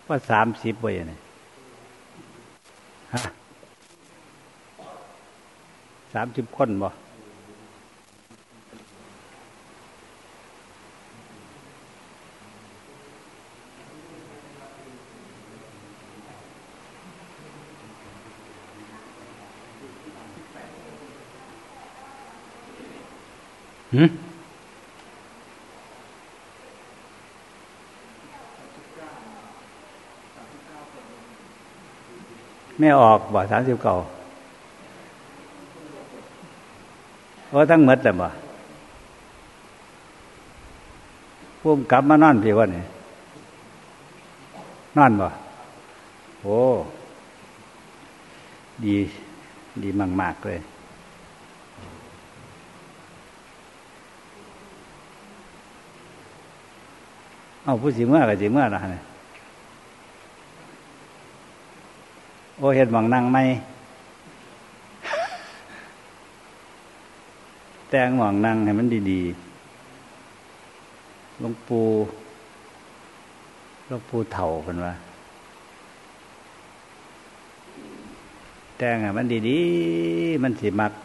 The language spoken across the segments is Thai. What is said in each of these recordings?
ว่า30บ่อย่างนี้ฮะ30 คนบ่ไม่ออกบ่39เพราะทั้งหมดแต่บ่พุ่มกลับมานอนพี่ว่านี่นอนบ่โอ้ดีดีมากๆเลยเอาผู้สิเมื่อกับสิเมื่อนะเนี่ยโอ้เห็นหวังนั่งไหมแต่งหวังนั่งให้มันดีๆหลวงปู่เฒ่าเพิ่นว่าแต่งให้มันดีๆมันสิมัก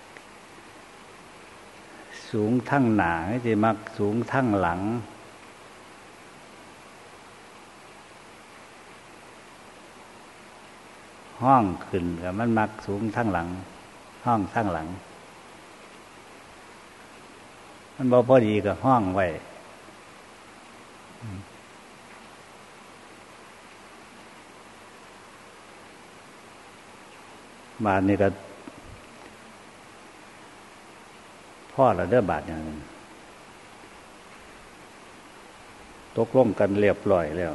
สูงทั้งหน้าสิมักสูงทั้งหลังห้องขึ้นกับมันมักสูงทั้งหลังห้องทั้งหลังมันบ่พอดีกับห้องไว้บาทนี่ก็พ่อละเด้อบาทอย่างนึงตกลงกันเรียบร้อยแล้ว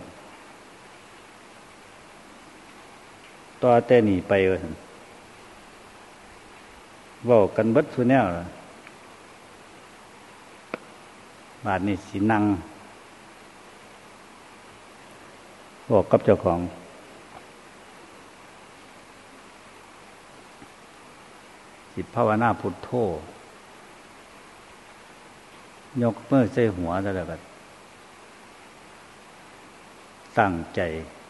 ต่อแต่นี่ไปว่าซั่นเว้ากันเบิดซุแนวล่ะบาดนี้สินั่งบอกกับเจ้าของสิภาวนาพุทโธยกมือใส่หัวซะแล้วก็ตั้งใจ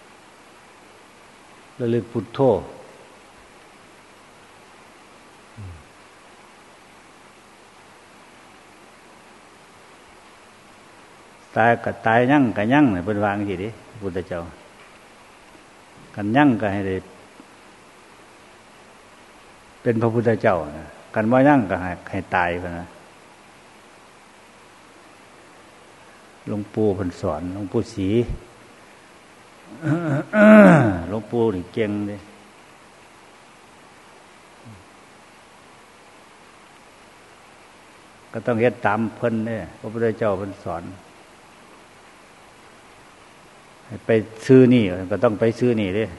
ระลึกพุทโธตายก็ตายยั่งก็ยั่งเนี่ยเป็นวางสิดิพุทธเจ้ากันยั่งก็ให้ได้เป็นพระพุทธเจ้านะกันว่ายั่งก็ให้ตายไปนะหลวงปู่เพิ่นสอนหลวงปู่ศรีหลวงปู่นี่เก่งเลยก็ต้องเฮ็ดตามเพิ่นเนี่ยพระพุทธเจ้าเพิ่นสอนให้ไปซื้อนี่ก็ต้องไปซื้อนี่เด้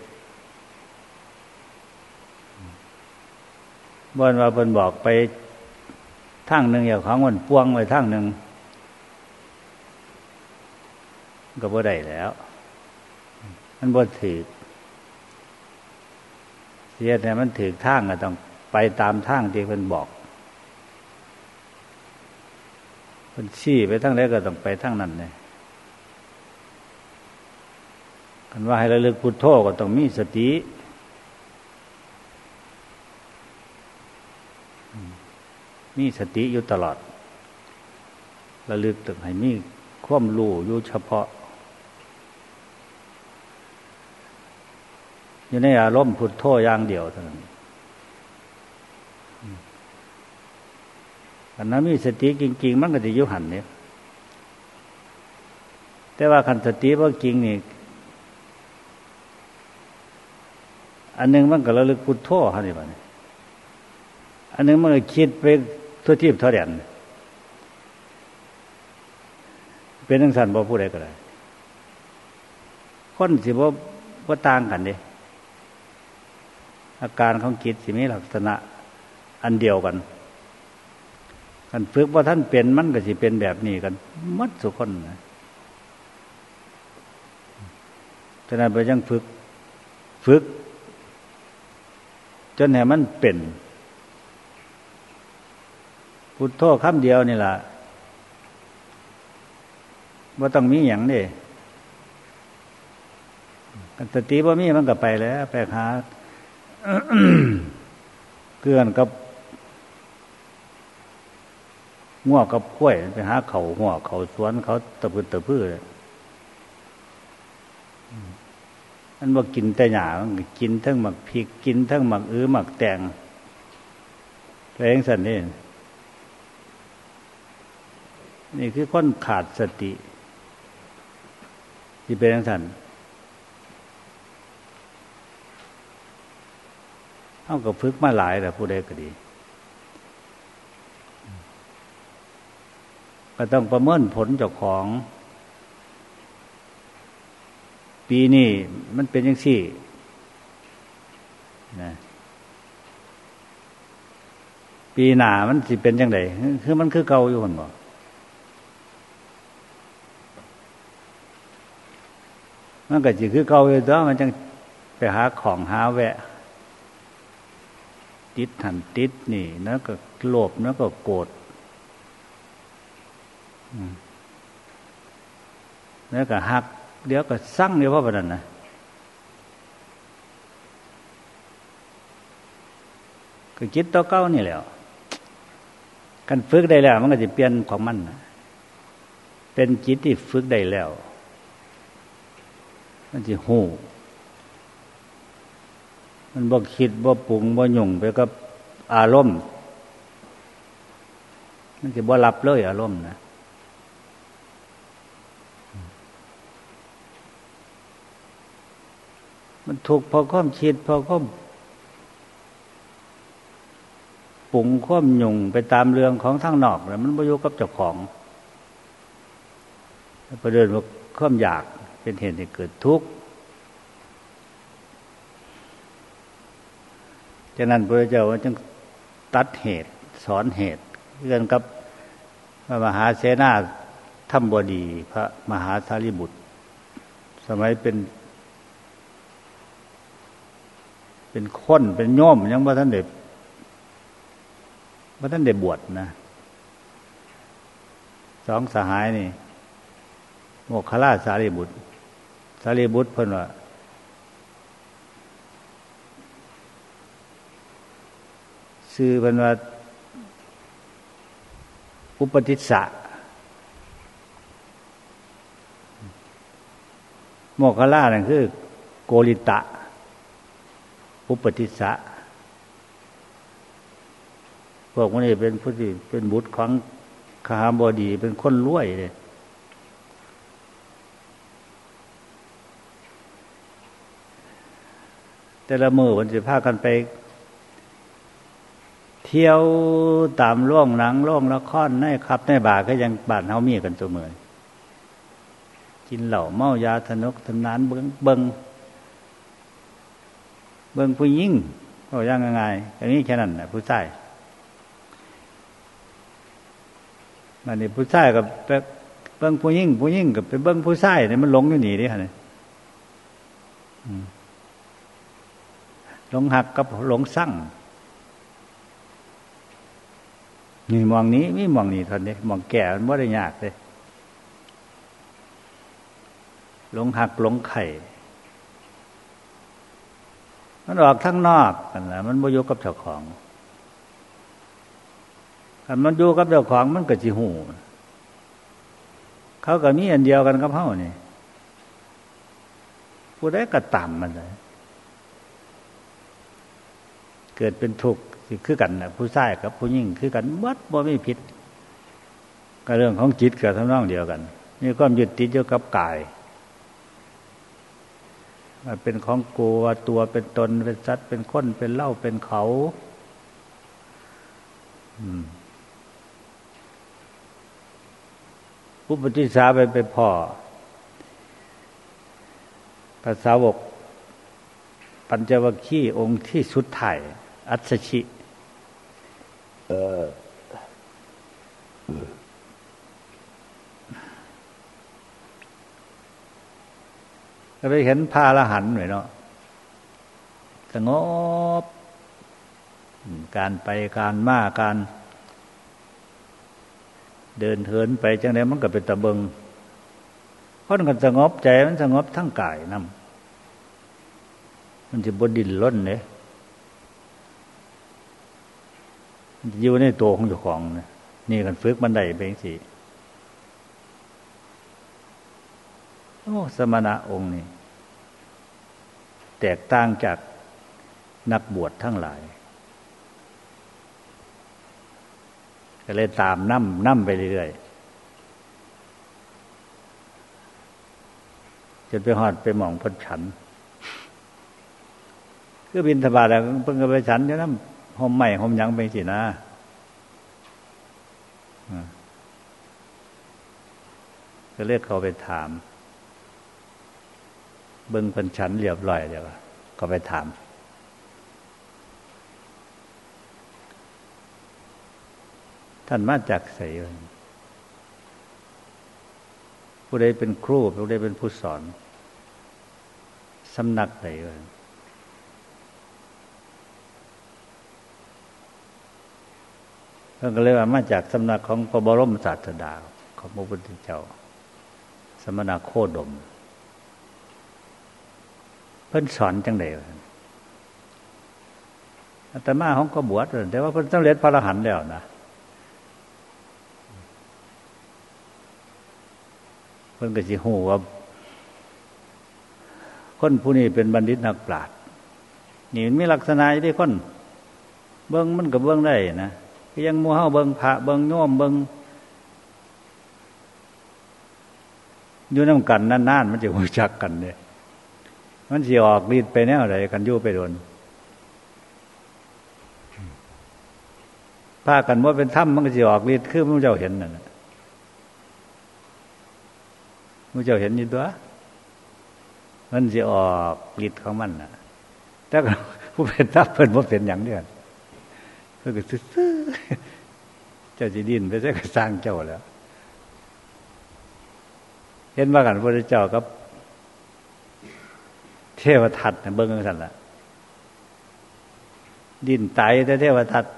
บ่ว่าเพิ่นบอกไปทางนึงอย่างของมันป่วงไว้ทางนึงก็บ่ได้แล้วมันบ่ถูกเสียแต่มันถูกทางก็ต้องไปตามทางที่เพิ่นบอกเพิ่นชี้ไปทางใดก็ต้องไปทางนั้นเลยกันว่าให้ระลึกพุทโธก็ต้องมีสติอยู่ตลอดระลึกถึงให้มีความรู้อยู่เฉพาะอยู่ในอารมณ์พุทโธอย่างเดียวเท่านั้นอันนั้นมีสติจริงๆมันก็จะอยู่หันเนี่ยแต่ว่าคันสติบ่จริงนี่อันนึงมันก็ระลึกพุทโธหั่นนี่บัดนี้อันนึงมันก็คิดไปทั่วทิพย์ทั่วแดนเป็นจังซั่นบ่ผู้ใดก็ได้คนสิบ่ต่างกันเด้อาการของจิตสิมีลักษณะอันเดียวกันคันฝึกว่าท่านเป็นมันก็สิเป็นแบบนี้กันหมดทุกคนนะฉะนั้นไปยังฝึกจนให้มันเป็นพุทโธคำเดียวนี่ล่ะบ่ต้องมีหยังเด้สติบ่มีมันก็ไปแล้วไปหา เกลื่อนกับง้อกับข้วยไปหาเขาหัวเขาสวนเขาตะพื้นตะพื้นมันว่ากินแต่หญ้ามันกินทั้งหมักพริกกินทั้งหมักหมักแตงแรงสันนี่คือคนขาดสติที่เป็นสันเอากับฝึกมาหลายแต่ผู้ใดก็ดีก็ต้องประเมินผลเจ้าของปีนี้มันเป็นจังซี่นะปีหน้ามันสิเป็นจังไดคือมันคือเก่าอยู่หั่นบ่มันก็สิคือเก่าอยู่ตัวมันจังไปหาของหาแวะติดหันติดนี่แล้วก็โลภแล้วก็โกรธแล้วก็หักเดี๋ยวก็สั่งเดี๋ยวว่าปานนั้นนะก็จิตตัวเก่านี่แหละกันฝึกได้แล้วมันก็จะเปลี่ยนของมันนะเป็นจิตที่ฝึกได้แล้วมันจะหูมันบ่คิดบ่ปรุงบ่หยุ่งไปกับอารมณ์มันจะบ่รับเลยอารมณ์นะมันถูกพอความคิดพอความปรุงความหยุ่งไปตามเรื่องของทางนอกแล้วมันบ่อยู่กับเจ้าของประเด็นว่าความอยากเป็นเหตุให้เกิดทุกข์ฉะนั้นพระเจ้าจึงตัดเหตุสอนเหตุเรื่องกับพระมหาเสนาธรรมบดีพระมหาสารีบุตรสมัยเป็นคนเป็นโยมยังบ่ทันได้บวชนะสองสหายนี่โมคคัลลาสารีบุตรเพิ่นว่าชื่อเพิ่นว่าอุปติสสะโมคคัลลานั่นคือโกริตะอุปติสสะพวกนี้เป็นผู้ที่เป็นบุตรของคหบดีเป็นคนรวยเลยแต่ละมื้อเพิ่นสิพากันไปเที่ยวตามโรงหนังโรงละครในครับในบาร์ก็ยังบ้านเฮามีกันซุมื้อกินเหล้าเมายาสนุกสนานเบิ่งผู้หญิงก็ยังไงอย่างนี้แค่นั้นน่ะผู้ชายมันนี่ผู้ชายกับไปเบิ่งผู้หญิงกับไปเบิ่งผู้ชายนี่มันหลงอยู่นี่ดิฮะเนี่ยหลงหักกับหลงสั่งนี่มองนี้มีมองนี่เท่านี้มองแก่มันบ่ได้ยากเลยหลงหักหลงไข่มันออกทั้งนอกกันนะมันบ่อยู่กับเจ้าของถ้ามันอยู่กับเจ้าของมันก็สิฮู้เขาก็มีอันเดียวกันกับเฮานี่ผู้ใดก็ตามมันเลยเกิดเป็นทุกข์สิคือกันน่ะผู้ชายกับผู้หญิงคือกันหมดบ่มีผิดก็เรื่องของจิตก็ทำนองเดียวกันมีความยึดติดอยู่กับกายมันเป็นของกูว่าตัวเป็นตนเป็นสัตว์เป็นคนเป็นเล่าเป็นเขาอุปติสสะไปพ่อพระสาวกปัญจวัคคีย์องค์ที่สุดท้ายอัสสชิก็ไปเห็นพระอรหันต์หน่อยเนาะสงบการไปการมาการเดินเถินไปจังได๋มันก็เป็นตะเบิงคนก็สงบใจมันสงบทั้งกายนมันจะบ่ดิ้นรนเด้มันจะอยู่ในตัวของเจ้าของนี่กันฝึกมันได้เป็นจังซี่โอ้สมณะองค์นี้แตกต่างจากนักบวชทั้งหลายก็เลยตามนำไปเรื่อยๆจนไปฮอดไปหม่องเพิ่นฉันคือบิณฑบาตแล้วเพิ่นก็ไปฉันอยู่นำห่มไม้ห่มหยังไปสินะก็เรียกเขาไปถามเบิ่งเพิ่นฉันเรียบร้อยแล้วก็ไปถามท่านมาจากไสผู้ใดเป็นครูผู้ใดเป็นผู้สอนสำนักใดเพิ่นก็เลยว่ามาจากสำนักของพระบรมศาสดาของพระพุทธเจ้าสมณโคดมเพิ่นสอนจังได๋อาตมาของก็บวชแต่ว่าเพิ่นสำเร็จพระอรหันต์แล้วนะเพิ่นก็สิฮู้ว่าคนผู้นี้เป็นบัณฑิตนักปราชญ์นี่มันมีลักษณะอยู่ที่คนเบิ่งมันก็เบิ่งได้นะคือยังหมู่เฮาเบิ่งพระเบิ่งโยมเบิ่งอยู่นำกันนานๆมันจะรู้จักกันเด้มันสิออกฤทธิ์ไปแนวใดกันอยู่ไปโดนพากันบ่เป็นธรรมมันก็สิออกฤทธิ์คือพระเจ้าเห็นนั่นน่ะพระเจ้าเห็นอยู่ตัวมันสิออกฤทธิ์ของมันน่ะแต่ผู้เป็นธรรมเพิ่นบ่เป็นหยังเด้อเพิ่นก็ซื่อๆเจ้าสิดิ้นไปซะก็สร้างเจ้าแล้วเห็นว่ากันพระพุทธเจ้ากับเทวทัตเบิ่งกันซั่นล่ะดิ้นตายแต่เทวทัต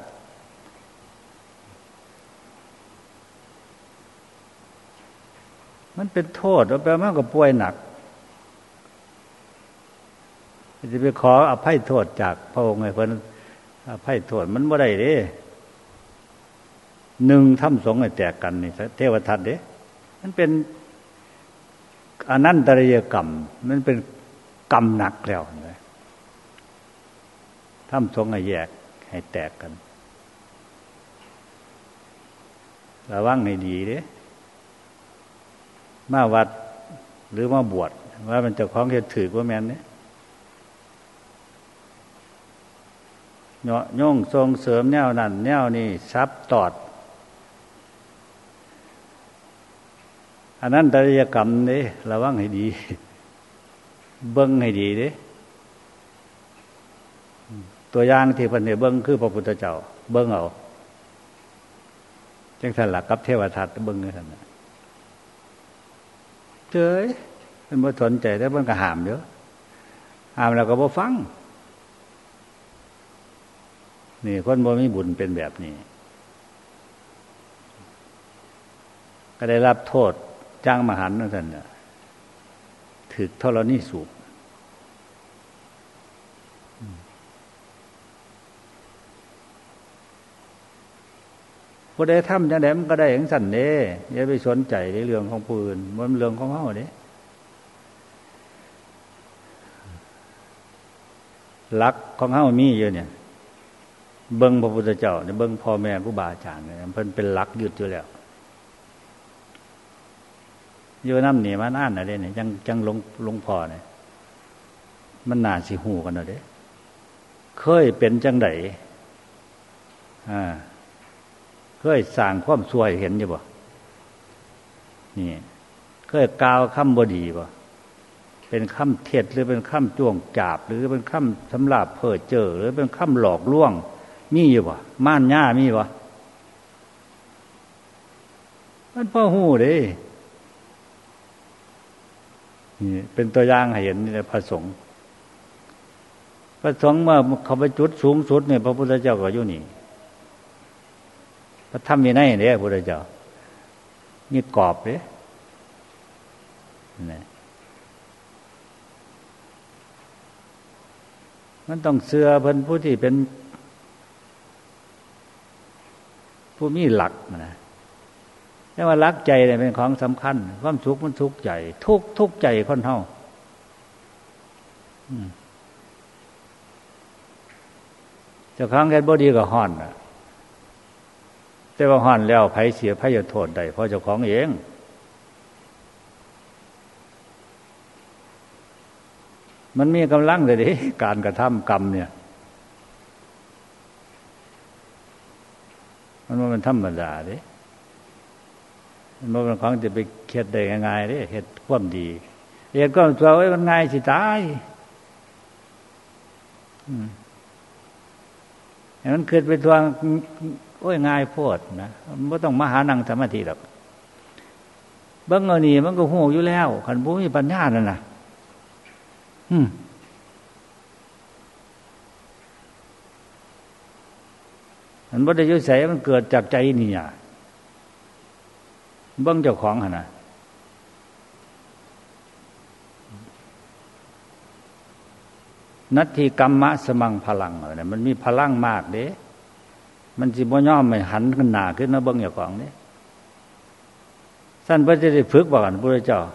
มันเป็นโทษว่าแปลว่าก็ป่วยหนักจะไปขออภัยโทษจากพระองค์ให้เพิ่นอภัยโทษมันบ่ได้เด้หนึ่งทำสงฆ์ให้แตกกันนี่เทวทัตเด้มันเป็นอนันตริยกรรมมันเป็นกรรมหนักแล้วนะทำสงฆ์ให้แยกให้แตกกันระวังให้ดีเด้มาวัดหรือมาบวชว่ามันเจ้าของเฮ็ดถือว่าแม่นเด้เนาะย่งส่งเสริมแนวนั้นแนวนี้ซับตอดอันนั้นตริยกรรมเด้ระวังให้ดีเบิ่งให้ดีเด้ตัวอย่างที่เพิ่นให้เบิ่งคือพระพุทธเจ้าเบิ่งเอาจังซั่นล่ะกับเทวทัตเบิ่งจังซั่นน่ะเจ้ยมันบ่สนใจแต่มันก็ห้ามเด้อห้ามแล้วก็บ่ฟังนี่คนบ่มีบุญเป็นแบบนี้ก็ได้รับโทษจ้างมหันต์นั่นซั่นน่ะถูกธรณีสูบผู้ใดทำจังได๋มันก็ได้จังซั่นเด้อย่าไปสนใจในเรื่องของผู้อื่นมันเรื่องของเฮาเด้หลักของเฮามีอยู่เนี่ยเบิ่งพระพุทธเจ้าเนี่ยเบิ่งพ่อแม่ครูบาอาจารย์เนี่ยเพิ่นเป็นหลักยึดอยู่แล้วอยู่นำนี่มานานน่ะเด้เนี่ยจังหลวงพ่อเนี่ยมันน่าสิฮู้กันเนาะเด้เคยเป็นจังได๋เคยสร้างความชั่วให้เห็นอยู่บ่นี่เคยกล่าวคำบ่ดีบ่เป็นคำเท็จหรือเป็นคำจ้วงจาบหรือเป็นคำสำหรับเพ้อเจ้อหรือเป็นคำหลอกลวงมีอยู่บ่ม่านย่ามีบ่มันพอฮู้เด้นี่เป็นตัวอย่างให้เห็นนี่แหละพระสงฆ์เมื่อเขาไปจุดสูงสุดเนี่ยพระพุทธเจ้าก็อยู่นี่พระธรรมวินัยเนี่ยพระพุทธเจ้ามีกรอบเด้นี่มันต้องเชื่อเพิ่นผู้ที่เป็นผู้มีหลักนะแต่ว่าหลักใจเนี่ยเป็นของสำคัญความสุขมันทุกข์ใจทุกข์ใจคนเฮาเจ้าของเฮ็ดบ่ดีก็ฮ้อนน่ะแต่ว่าฮ้อนแล้วไผเสียไผจะโทษได้เพราะเจ้าของเองมันมีกำลังเลยดิการกระทำกรรมเนี่ยมันบ่เป็นธรรมดาเด้มันบ่เป็นของจะไปเฮ็ดได้ง่ายๆเด้เฮ็ดความดีเฮ็ดความชั่วไว้มันง่ายสิตายมันเกิดไปทวงโอ้ยง่ายโพดนะมันบ่ต้องมาหานั่งสมาธิหรอกเบิ่งเอานี่มันก็ฮู้อยู่แล้วคันบ่มีปัญญานั่นน่ะมันบ่ได้อยู่ไสมันเกิดจากใจนี่อ่ะเบิ่งเจ้าของหั่นน่ะนัตถิกัมมะสมังพลังเนี่ยมันมีพลังมากเด้มันสิบ่ยอมให้หันขึ้นหน้าขึ้นมาเบิ่งเจ้าของเด้สั่นเพิ่นจะได้ฝึกบ่กันพระพุทธเจ้า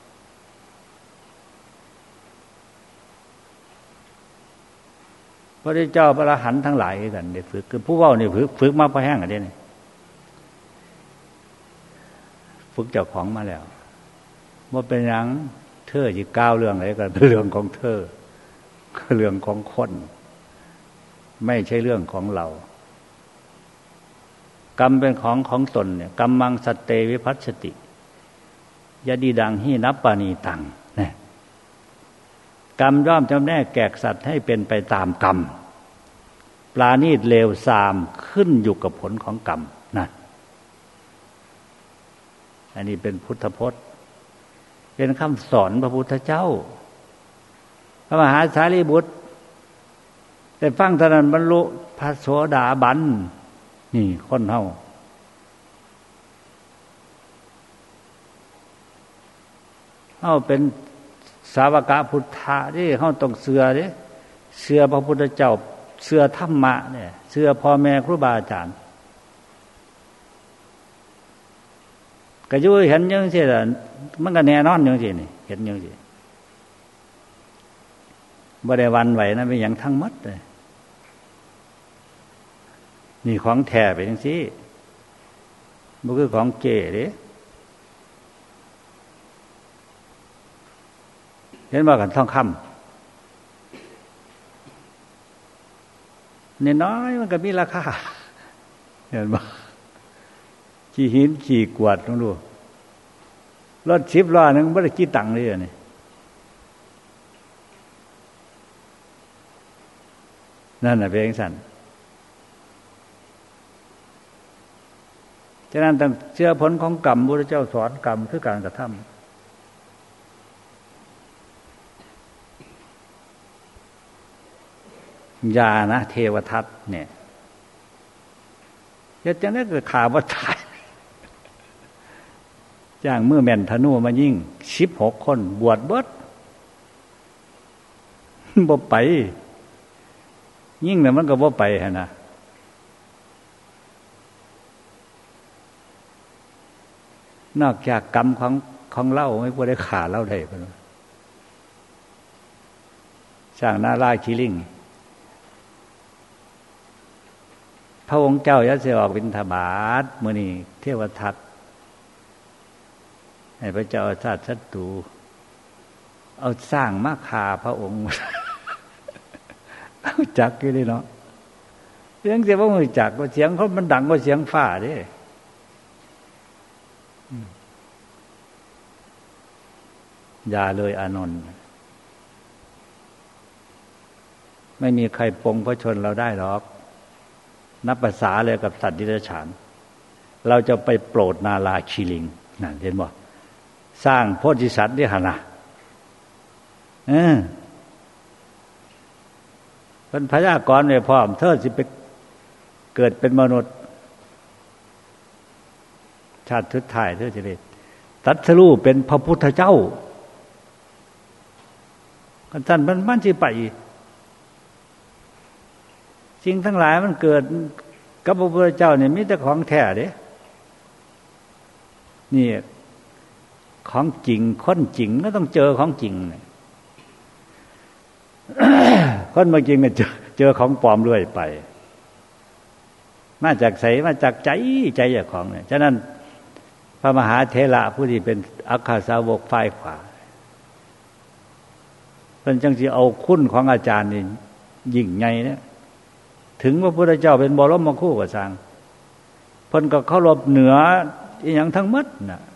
พระพุทธเจ้าพระอรหันต์ทั้งหลายกันได้ฝึกคือผู้เว้านี่ฝึกมาพอแห้งอันนี้นี่ฝึกเจ้าของมาแล้วบ่เป็นหยังเธอสิกล่าวเรื่องอะไรก็เป็นเรื่องของเธอเรื่องของคนไม่ใช่เรื่องของเรากรรมเป็นของตนเนี่ยกัมมังสัตเตวิภัสสติยะดีดังหินัปปานีตังเนี่ยกรรมย่อมจำแนกแกกสัตว์ให้เป็นไปตามกรรมปราณีตเลวทรามขึ้นอยู่กับผลของกรรมนะอันนี้เป็นพุทธพจน์เป็นคำสอนพระพุทธเจ้าพระมหาสารีบุตรได้ฟังเท่านั้นบรรลุพระโสดาบันนี่คนเฮาเป็นสาวกพุทธะที่เฮาต้องเชื่อเด้เชื่อพระพุทธเจ้าเชื่อธรรมะเนี่ยเชื่อพ่อแม่ครูบาอาจารย์ก็อยู่เห็นจังซี่ล่ะมันก็แน่นอนจังซี่นี่เห็นจังซี่บ่ได้หวั่นไหวนะเป็นหยังทั้งหมดเลยนี่ของแท้ไปจังซี่บ่คือของเก๋เด้เห็นว่ากันทองคำน้อยๆมันก็มีราคาเห็นบ่ขี้หินขี้กวาดลองดูรถ10ล้อนึงบ่ได้กี่ตังค์เลยนี่นั่นน่ะเป็นจังซั่นฉะนั้นต้องเชื่อผลของกรรมพระพุทธเจ้าสอนกรรมคือการกระทำญาณเทวทัตเนี่ยเฮ็ดจังได๋ก็ฆ่าบ่ตายจ้างมือแม่นธนูมายิง16คนบวชเบิดบ่ไปยิงน่ะมันก็บ่ไปหั่นน่ะนอกจากกรรมของเราไม่บ่ได้ฆ่าเราได้เพิ่นสร้างนาราคิลิงพระองค์เจ้าอย่าสิออกบิณฑบาตมื้อนี้เทวทัตให้พระเจ้าอาชาติศัตรูเอาสร้างมาฆ่าพระองค์เอาจักอยู่ดิเนาะเสียงสิบ่ฮู้จักว่าเสียงเขามันดังกว่าเสียงฟ้าเด้อย่าเลยอานนท์ไม่มีใครปลงพระชนเราได้หรอกนับภาษาเลยกับสัตว์ดิเรกชันเราจะไปโปรดนาราคิลิงนั่นเห็นบ่สร้างโพธิสัตว์นี่หั่นน่ะเป็นพยากรณ์ไว้พร้อมเธอสิไปเกิดเป็นมนุษย์ชาติสุดท้ายเธอจะได้ตรัสรู้เป็นพระพุทธเจ้าท่านมันสิไปสิ่งทั้งหลายมันเกิดกับพระพุทธเจ้าเนี่ยมีแต่ของแท้เด้นี่ของจริงคนจริงก็ต้องเจอของจริงเนี่ย คนบางจริงเนี่ยเจอของปลอมเรื่อยไปมาจากไสมาจากใจเจ้าของเนี่ยฉะนั้นพระมหาเถระผู้ที่เป็นอัคคสาวกฝ่ายขวาเพิ่นจังสิเอาคุณของอาจารย์นี่ยิ่งใหญ่เนี่ยถึงพระพุทธเจ้าเป็นบรมครูก็สร้างเพิ่นก็เคารพเหนืออีหยังทั้งหมดน่ะ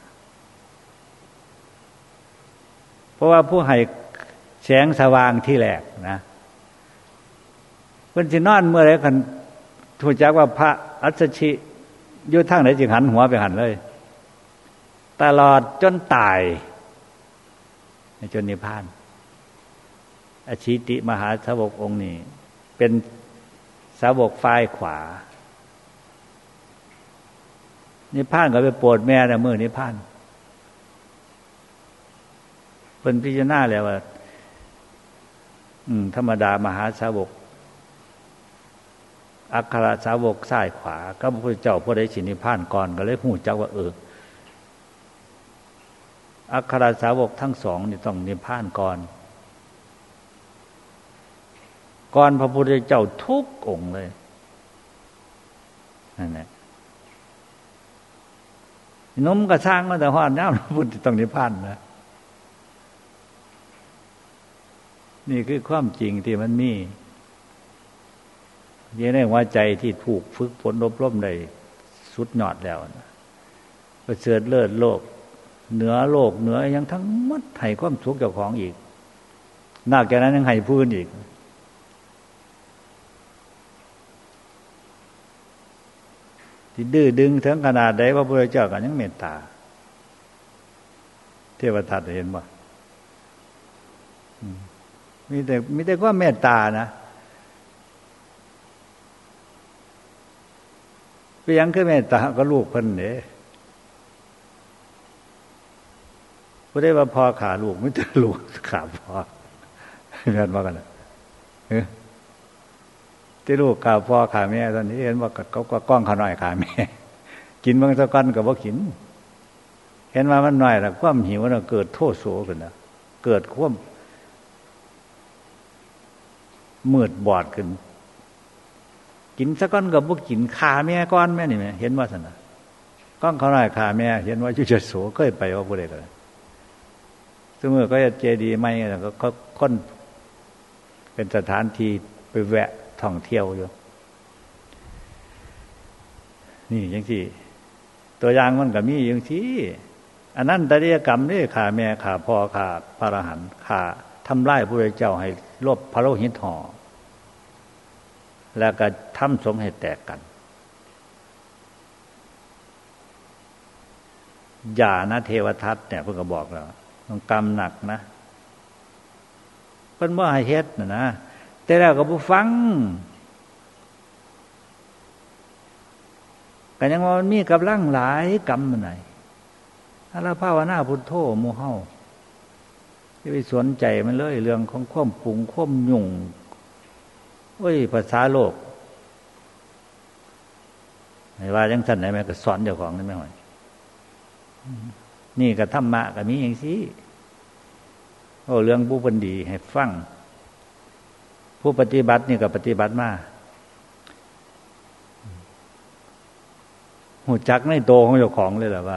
เพราะว่าผู้ให้แสงสว่างที่แรกนะเพิ่นสินอนเมื่อไรคันถูกจักว่าพระอัสสชิอยู่ทางไหนจึงหันหัวไปหันเลยตลอดจนตายจนนิพพานอชิติมหาสาวกองค์นี้เป็นสาวกฝ่ายขวานิพพานก็ไปโปรดแม่นะมื้อนิพพานเพิ่นพิจารณาแล้วว่าธรรมดามหาสาวกอัครสาวกซ้ายขวาก็พระพุทธเจ้าผู้ใดสินิพพานก่อนก็เลยฮู้จักว่าอัครสาวกทั้งสองนี่ต้องนิพพานก่อนพระพุทธเจ้าทุกองค์เลยนั่นแหละนมก็สร้างมาแต่ฮอดน้ำพระพุทธต้องนิพพานนะนี่คือความจริงที่มันมีอยู่ในหัวใจที่ถูกฝึกฝนอบรมได้สุดยอดแล้วนะประเสริฐเลิศโลกเหนือโลกเหนือยังทั้งหมดให้ความสุขเจ้าของอีกนอกจากนั้นยังให้ผู้อื่นอีกที่ดื้อดึงถึงขนาดใดพระพุทธเจ้าก็ยังเมตตาเทวทัตเห็นบ่มีแต่ความเมตตานะเพียงคือเมตตาก็ลูกเพิ่นเด้บ่ได้ว่าพ่อขาลูกไม่แต่ลูกขาพ่อเห็นว่ากันน่ะที่ลูกขาพ่อขาแม่ตอนนี้เห็นว่าเขาก็ก้องเขาน้อยขาแม่กินบางสักก้อนก็บ่กินเห็นว่ามันน้อยแล้วความหิวน่ะเกิดโทโสขึ้นน่ะเกิดความมืดบอดขึ้นกินสักก้อนกับพวกกินขาแม่ก้อนแม่นี่แม่เห็นว่าสนะก้อนเขาหน่อยขาแม่เห็นว่ายุจโสเคยไปว่าผู้ใดก็ซึ่งเมื่อก็เจดีย์ไม่ก็ค้นเป็นสถานที่ไปแวะท่องเที่ยวอยู่นี่อย่างที่ตัวอย่างมันก็มีอย่างที่อันนั้นตริยกรรมนี่ขาแม่ขาพ่อขาพระอรหันต์ขาทำลายพระพุทธเจ้าให้ลบพระโลหิตห่อแล้วก็ทำสงฆ์ให้แตกกันอย่านะเทวทัตเนี่ยเพิ่งก็บอกแล้วต้องกรรมหนักนะเพิ่นบ่ให้เฮ็ดนะแต่แล้วก็บ่ฟังก็ยังว่ามันมีกำลังหลายกรรมมันไหนถ้าเราภาวนาพุทโธหมู่เฮาอย่าไปสนใจมันเลยเรื่องของความปรุงความยุ่งโอ้ยภาษาโลกไม่ว่าจังซั่นได้แม่ก็สอนเจ้าของได้แม่ห่อยนี่ก็ธรรมะก็มีอย่างซี่โอ้เรื่องผู้เพิ่นดีให้ฟังผู้ปฏิบัตินี่ก็ปฏิบัติมาหูจักในโตของเจ้าของเลยล่ะว่า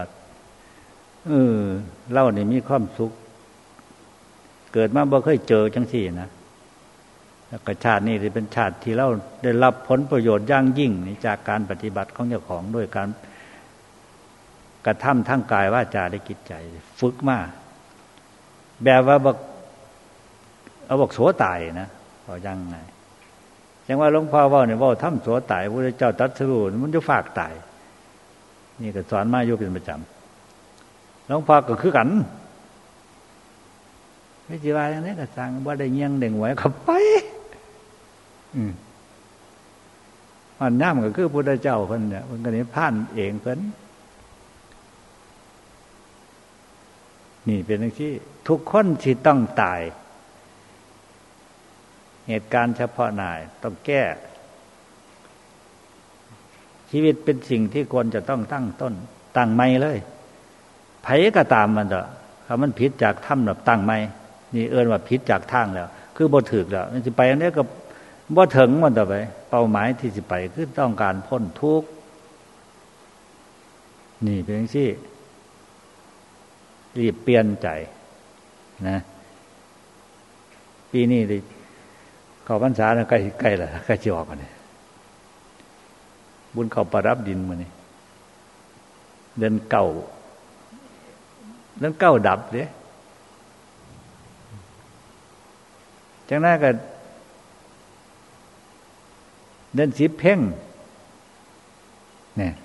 เรานี่มีความสุขเกิดมาบ่เคยเจอจังซี่นะแล้วก็ชาตินี้ที่เป็นชาติที่เราได้รับผลประโยชน์อย่างยิ่งจากการปฏิบัติของเจ้าของด้วยการกระทำทั้งกายวาจาและจิตใจฝึกมาแบบว่าบอกโสตายนะว่ายังไงจังว่าหลวงพ่อว่าเนี่ยว่าทำโสตายพระเจ้าตรัสรู้มันจะฝากตายนี่ก็สอนมาอยู่เป็นประจำหลวงพ่อก็คือกันไม่จีว่าอย่างนี้ก็สั่งว่าได้เงี้ยงเด่งไหวขับไปมันน้ำก็คือพุทธเจ้าคนเนี่ยมันก็นิพพานเองเพิ่นนี่เป็นอย่างที่ทุกคนที่ต้องตายเหตุการณ์เฉพาะหน้าต้องแก้ชีวิตเป็นสิ่งที่ควรจะต้องตั้งต้นตั้งใหม่เลยไผก็ตามมันเถอะถ้ามันผิดจากธรรมแบบตั้งใหม่นี่เอิ้นว่าผิดจากทางแล้วคือบ่ถูกแล้วมันสิไปอันนี้ก็บ่ถึงมันต่อไปเป้าหมายที่สิไปคือต้องการพ้นทุกข์นี่เป็นจังซี่รีบเปลี่ยนใจนะปีนี้ได้เข้าพรรษาแล้วใกล้แล้วใกล้สิออกแล้วนี่บุญเข้าประรับดินมื้อนี้เดือนเก้าดับเด้จังนั้นก็เดือน10เพ่งเนี่ย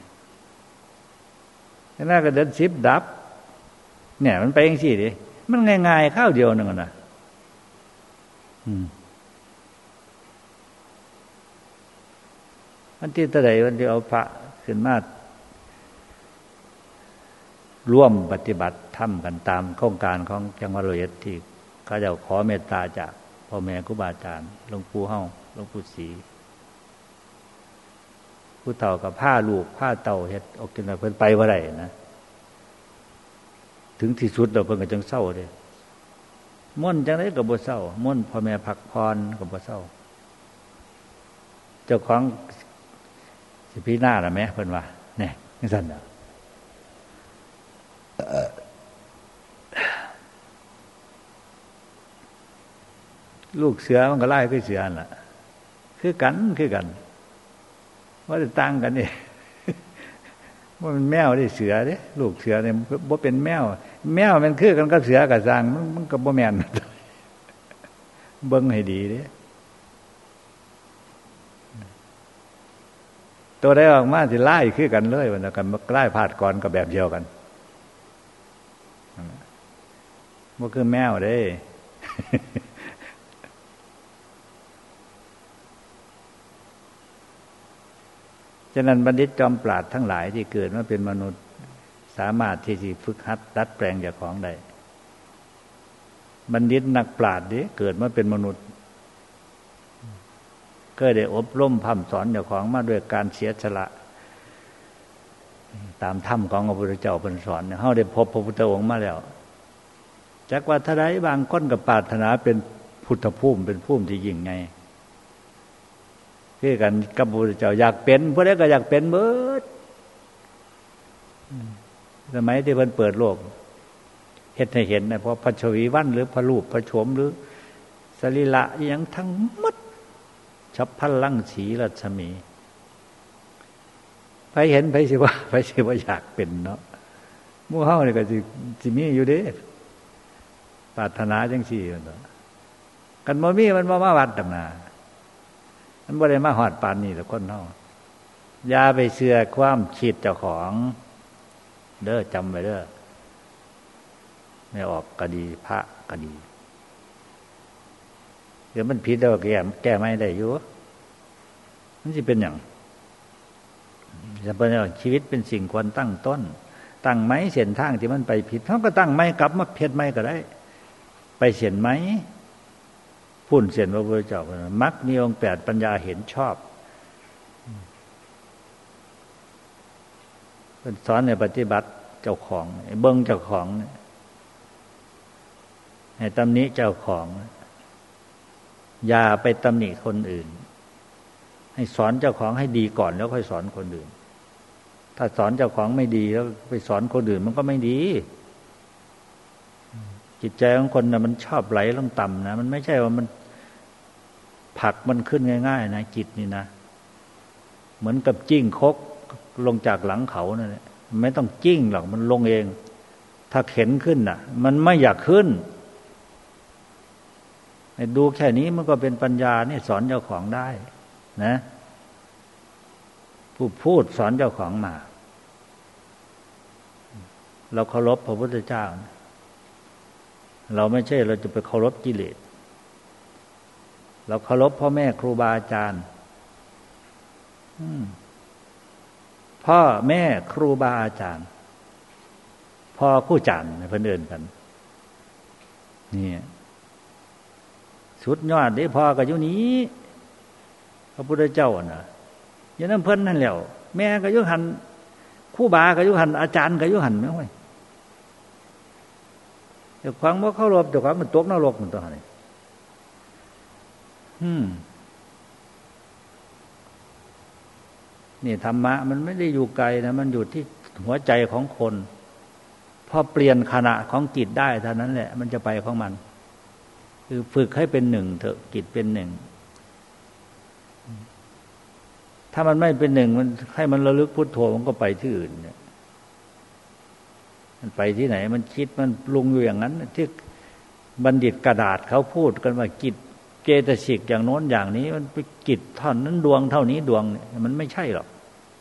จังนั้นก็เดือน10ดับเนี่ยมันไปจังซี่ดิมันง่ายๆข้าวเดียวนึงน่ะวันที่เท่าใดวันที่เอาพระขึ้นมาร่วมปฏิบัติธรรมกันตามโครงการของจังหวัดร้อยเอ็ดที่เขาเจ้าขอเมตตาจากพ่อแม่ครูบาอาจารย์หลวงปู่เฮาหลวงปู่ศรีผู้เฒ่ากับผ้าลูกผ้าเต่าเฮ็ดออกกินเพิ่นไปบ่ได้นะถึงที่สุดแล้วเพิ่นก็จังเศร้าเด้ม่วนจังได๋ก็บ่เศร้าม่วนพ่อแม่พักผ่อนก็บ่เศร้าเจ้าของสิพิจารณาล่ะแม่เพิ่นว่าแน่จังซั่นน่ะลูกเสือมันก็ไล่คือเสือนั่นล่ะคือกันว่าจะต่างกันนี่ว่ามันแมวได้เสือเด้ลูกเสือเนี่ยบ่เป็นแมวมันคือกันกับเสือกับสร้างมันก็บ่แม่นเบิ่งให้ดีเด้ตัวใดออกมาสิไล่คือกันเลยว่ากันไล่พาดก่อนก็แบบเดียวกันบ่คือแมวเด้ฉะนั้นบัณฑิตจอมปราชญ์ทั้งหลายที่เกิดมาเป็นมนุษย์สามารถที่จะฝึกหัดดัดแปลงเจ้าของได้บัณฑิตนักปราชญ์นี่เกิดมาเป็นมนุษย์ก็ได้อบรมพร่ำสอนเจ้าของมาด้วยการเสียสละตามธรรมของพระพุทธเจ้าเพิ่นสอนเฮาได้พบพระพุทธองค์มาแล้วจักว่าเท่าใดบางคนก็ปรารถนาเป็นพุทธภูมิเป็นภูมิที่ยิ่งใหญ่คือกันกับพระพุทธเจ้าอยากเป็นผู้ใดก็อยากเป็นเบิดสมัยที่เพิ่นเปิดโลกเฮ็ดให้เห็นนะเพราะพระชวีวันหรือพระรูปพระโฉมหรือสรีระอีหยังทั้งหมดฉับพลังสีรัศมีไปเห็นไปสิว่าอยากเป็นเนาะหมู่เฮานี่ก็สิมีอยู่เด้ปรารถนาจังซี่เนาะกันบ่มีมันบ่มาวัดดำนามันบ่ได้มาฮอดปานนี้ล่ะคนเฮาอย่าไปเชื่อความคิดเจ้าของเด้อจำไว้เด้อไม่ออกก็ดีพระก็ดีเดี๋ยวมันผิดแล้วแก้ไม่ได้อยู่มันสิเป็นหยังจะเป็นชีวิตเป็นสิ่งควรตั้งต้นตั้งไม้เส้นทางที่มันไปผิดเฮาก็ตั้งไม้กลับมาเฮ็ดไม้ก็ได้ไปเส้นไม้พุ่นเส้นพระพุทธเจ้ามรรคมีองค์8ปัญญาเห็นชอบเป็นสอนในปฏิบัติเจ้าของเบิ่งเจ้าของให้ตำหนิเจ้าของอย่าไปตำหนิคนอื่นให้สอนเจ้าของให้ดีก่อนแล้วค่อยสอนคนอื่นถ้าสอนเจ้าของไม่ดีแล้วไปสอนคนอื่นมันก็ไม่ดีจิตใจของคนน่ะมันชอบไหลลงต่ำนะมันไม่ใช่ว่ามันผลักมันขึ้นง่ายๆนะจิตนี่นะเหมือนกับจิ้งคกลงจากหลังเขานั่นแหละไม่ต้องจิ้งหรอกมันลงเองถ้าเข็นขึ้นน่ะมันไม่อยากขึ้นดูแค่นี้มันก็เป็นปัญญานี่สอนเจ้าของได้นะผู้พูดสอนเจ้าของมาเราเคารพพระพุทธเจ้าเราไม่ใช่เราจะไปเคารพกิเลสเราเคารพพ่อแม่ครูบาอาจารย์พ่อแม่ครูบาอาจารย์พ่อคู่จันทร์เพิ่นเอิ้นกันนี่สุดยอดเด้พ่อก็อยู่นี้พระพุทธเจ้าน่ะอยู่นำเพิ่นนั่นแหล้วแม่ก็ยุหันครูบาก็ยุหันอาจารย์ก็ยุหันไม่ไหวเจ้าของว่าเข้ารบเจ้าของมันตกนรกมันตัวไหนนี่ธรรมะมันไม่ได้อยู่ไกลนะมันอยู่ที่หัวใจของคนพอเปลี่ยนขณะของจิตได้เท่านั้นแหละมันจะไปของมันคือฝึกให้เป็นหนึ่งเถอะจิตเป็นหนึ่งถ้ามันไม่เป็นหนึ่งมันให้มันระลึกพุทโธมันก็ไปที่อื่นเนี่ยมันไปที่ไหนมันคิดมันปรุงอยู่อย่างนั้นที่บัณฑิตกระดาษเขาพูดกันว่าจิตเจตสิกอย่างโน้นอย่างนี้มันไปจิตเท่านั้นดวงเท่านี้ดวงเนี่ยมันไม่ใช่หรอก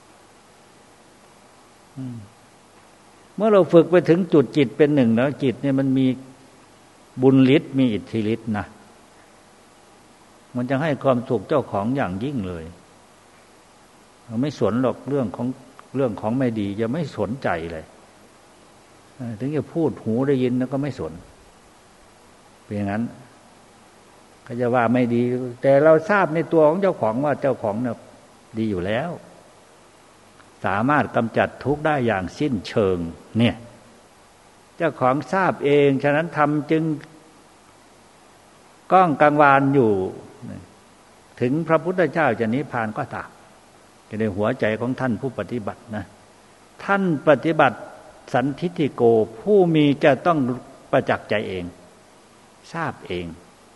เมื่อเราฝึกไปถึงจุดจิตเป็นหนึ่งแล้วจิตเนี่ยมันมีบุญฤทธิ์มีอิทธิฤทธิ์นะมันจะให้ความสุขเจ้าของอย่างยิ่งเลยเราไม่สนหรอกเรื่องของไม่ดีจะไม่สนใจเลยถึงจะพูดหูได้ยินแล้วก็ไม่สนเป็นอย่างนั้นก็จะว่าไม่ดีแต่เราทราบในตัวของเจ้าของว่าเจ้าของเนี่ยดีอยู่แล้วสามารถกำจัดทุกข์ได้อย่างสิ้นเชิงเนี่ยเจ้าของทราบเองฉะนั้นทำจึงก้องกังวานอยู่ถึงพระพุทธเจ้าจะนิพพานก็ตามในหัวใจของท่านผู้ปฏิบัตินะท่านปฏิบัติสันทิฏฐิโกผู้มีจะต้องประจักษ์ใจเองทราบเอง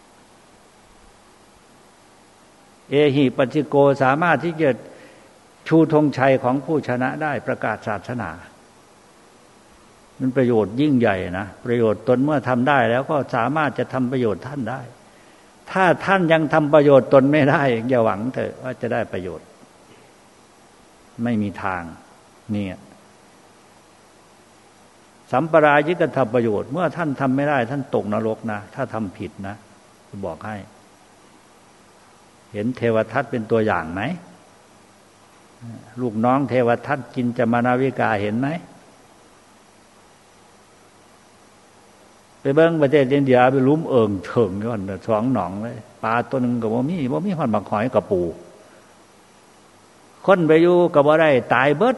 เอหิปัสสิโกสามารถที่จะชูธงชัยของผู้ชนะได้ประกาศศาสนามันประโยชน์ยิ่งใหญ่นะประโยชน์ตนเมื่อทำได้แล้วก็สามารถจะทำประโยชน์ท่านได้ถ้าท่านยังทำประโยชน์ตนไม่ได้อย่าหวังเถอะว่าจะได้ประโยชน์ไม่มีทางเนี่ยสัมปรายิกทำประโยชน์เมื่อท่านทำไม่ได้ท่านตกนรกนะถ้าทำผิดนะจะบอกให้เห็นเทวทัตเป็นตัวอย่างไหมลูกน้องเทวทัตกินจามนาวิกาเห็นไหมไปเบิ้งประเทศอินเดียไปลุ้มเอิงเถิงนี่วันสองหนองเลยปลาตัวหนึ่งกับบ่มีหอดบักหอยกับปูคนไปอยู่กับบ่ได้ตายเบิด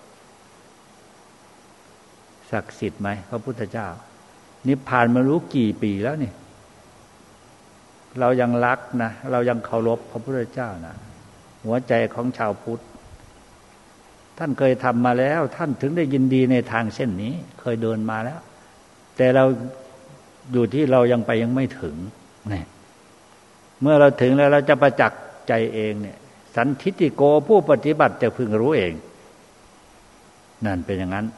ศักดิ์สิทธิ์ไหมพระพุทธเจ้านิพพานมารู้กี่ปีแล้วนี่เรายังรักนะเรายังเคารพพระพุทธเจ้านะหัวใจของชาวพุทธท่านเคยทำมาแล้วท่านถึงได้ยินดีในทางเส้นนี้เคยเดินมาแล้วแต่เราอยู่ที่เรายังไปยังไม่ถึงเนี่ยเมื่อเราถึงแล้วเราจะประจักษ์ใจเองเนี่ยสันทิฏฐิโกผู้ปฏิบัติจะพึงรู้เองนั่นเป็นอย่างนั้น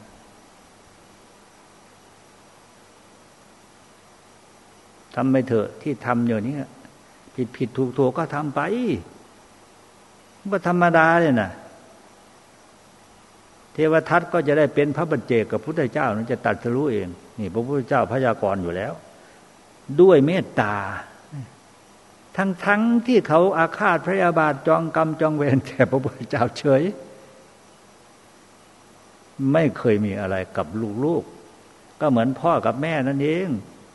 ทำไปเถอะที่ทำอยู่นี้ผิดถูกก็ทำไปว่าธรรมดาเลยนะเทวทัตก็จะได้เป็นพระปัจเจกกับพุทธเจ้านั้นจะตรัสรู้เองนี่พระพุทธเจ้าพยากรณ์อยู่แล้วด้วยเมตตาทั้งที่เขาอาฆาตพยาบาทจองกรรมจองเวรแต่พระพุทธเจ้าเฉยไม่เคยมีอะไรกับลูกก็เหมือนพ่อกับแม่นั่นเอง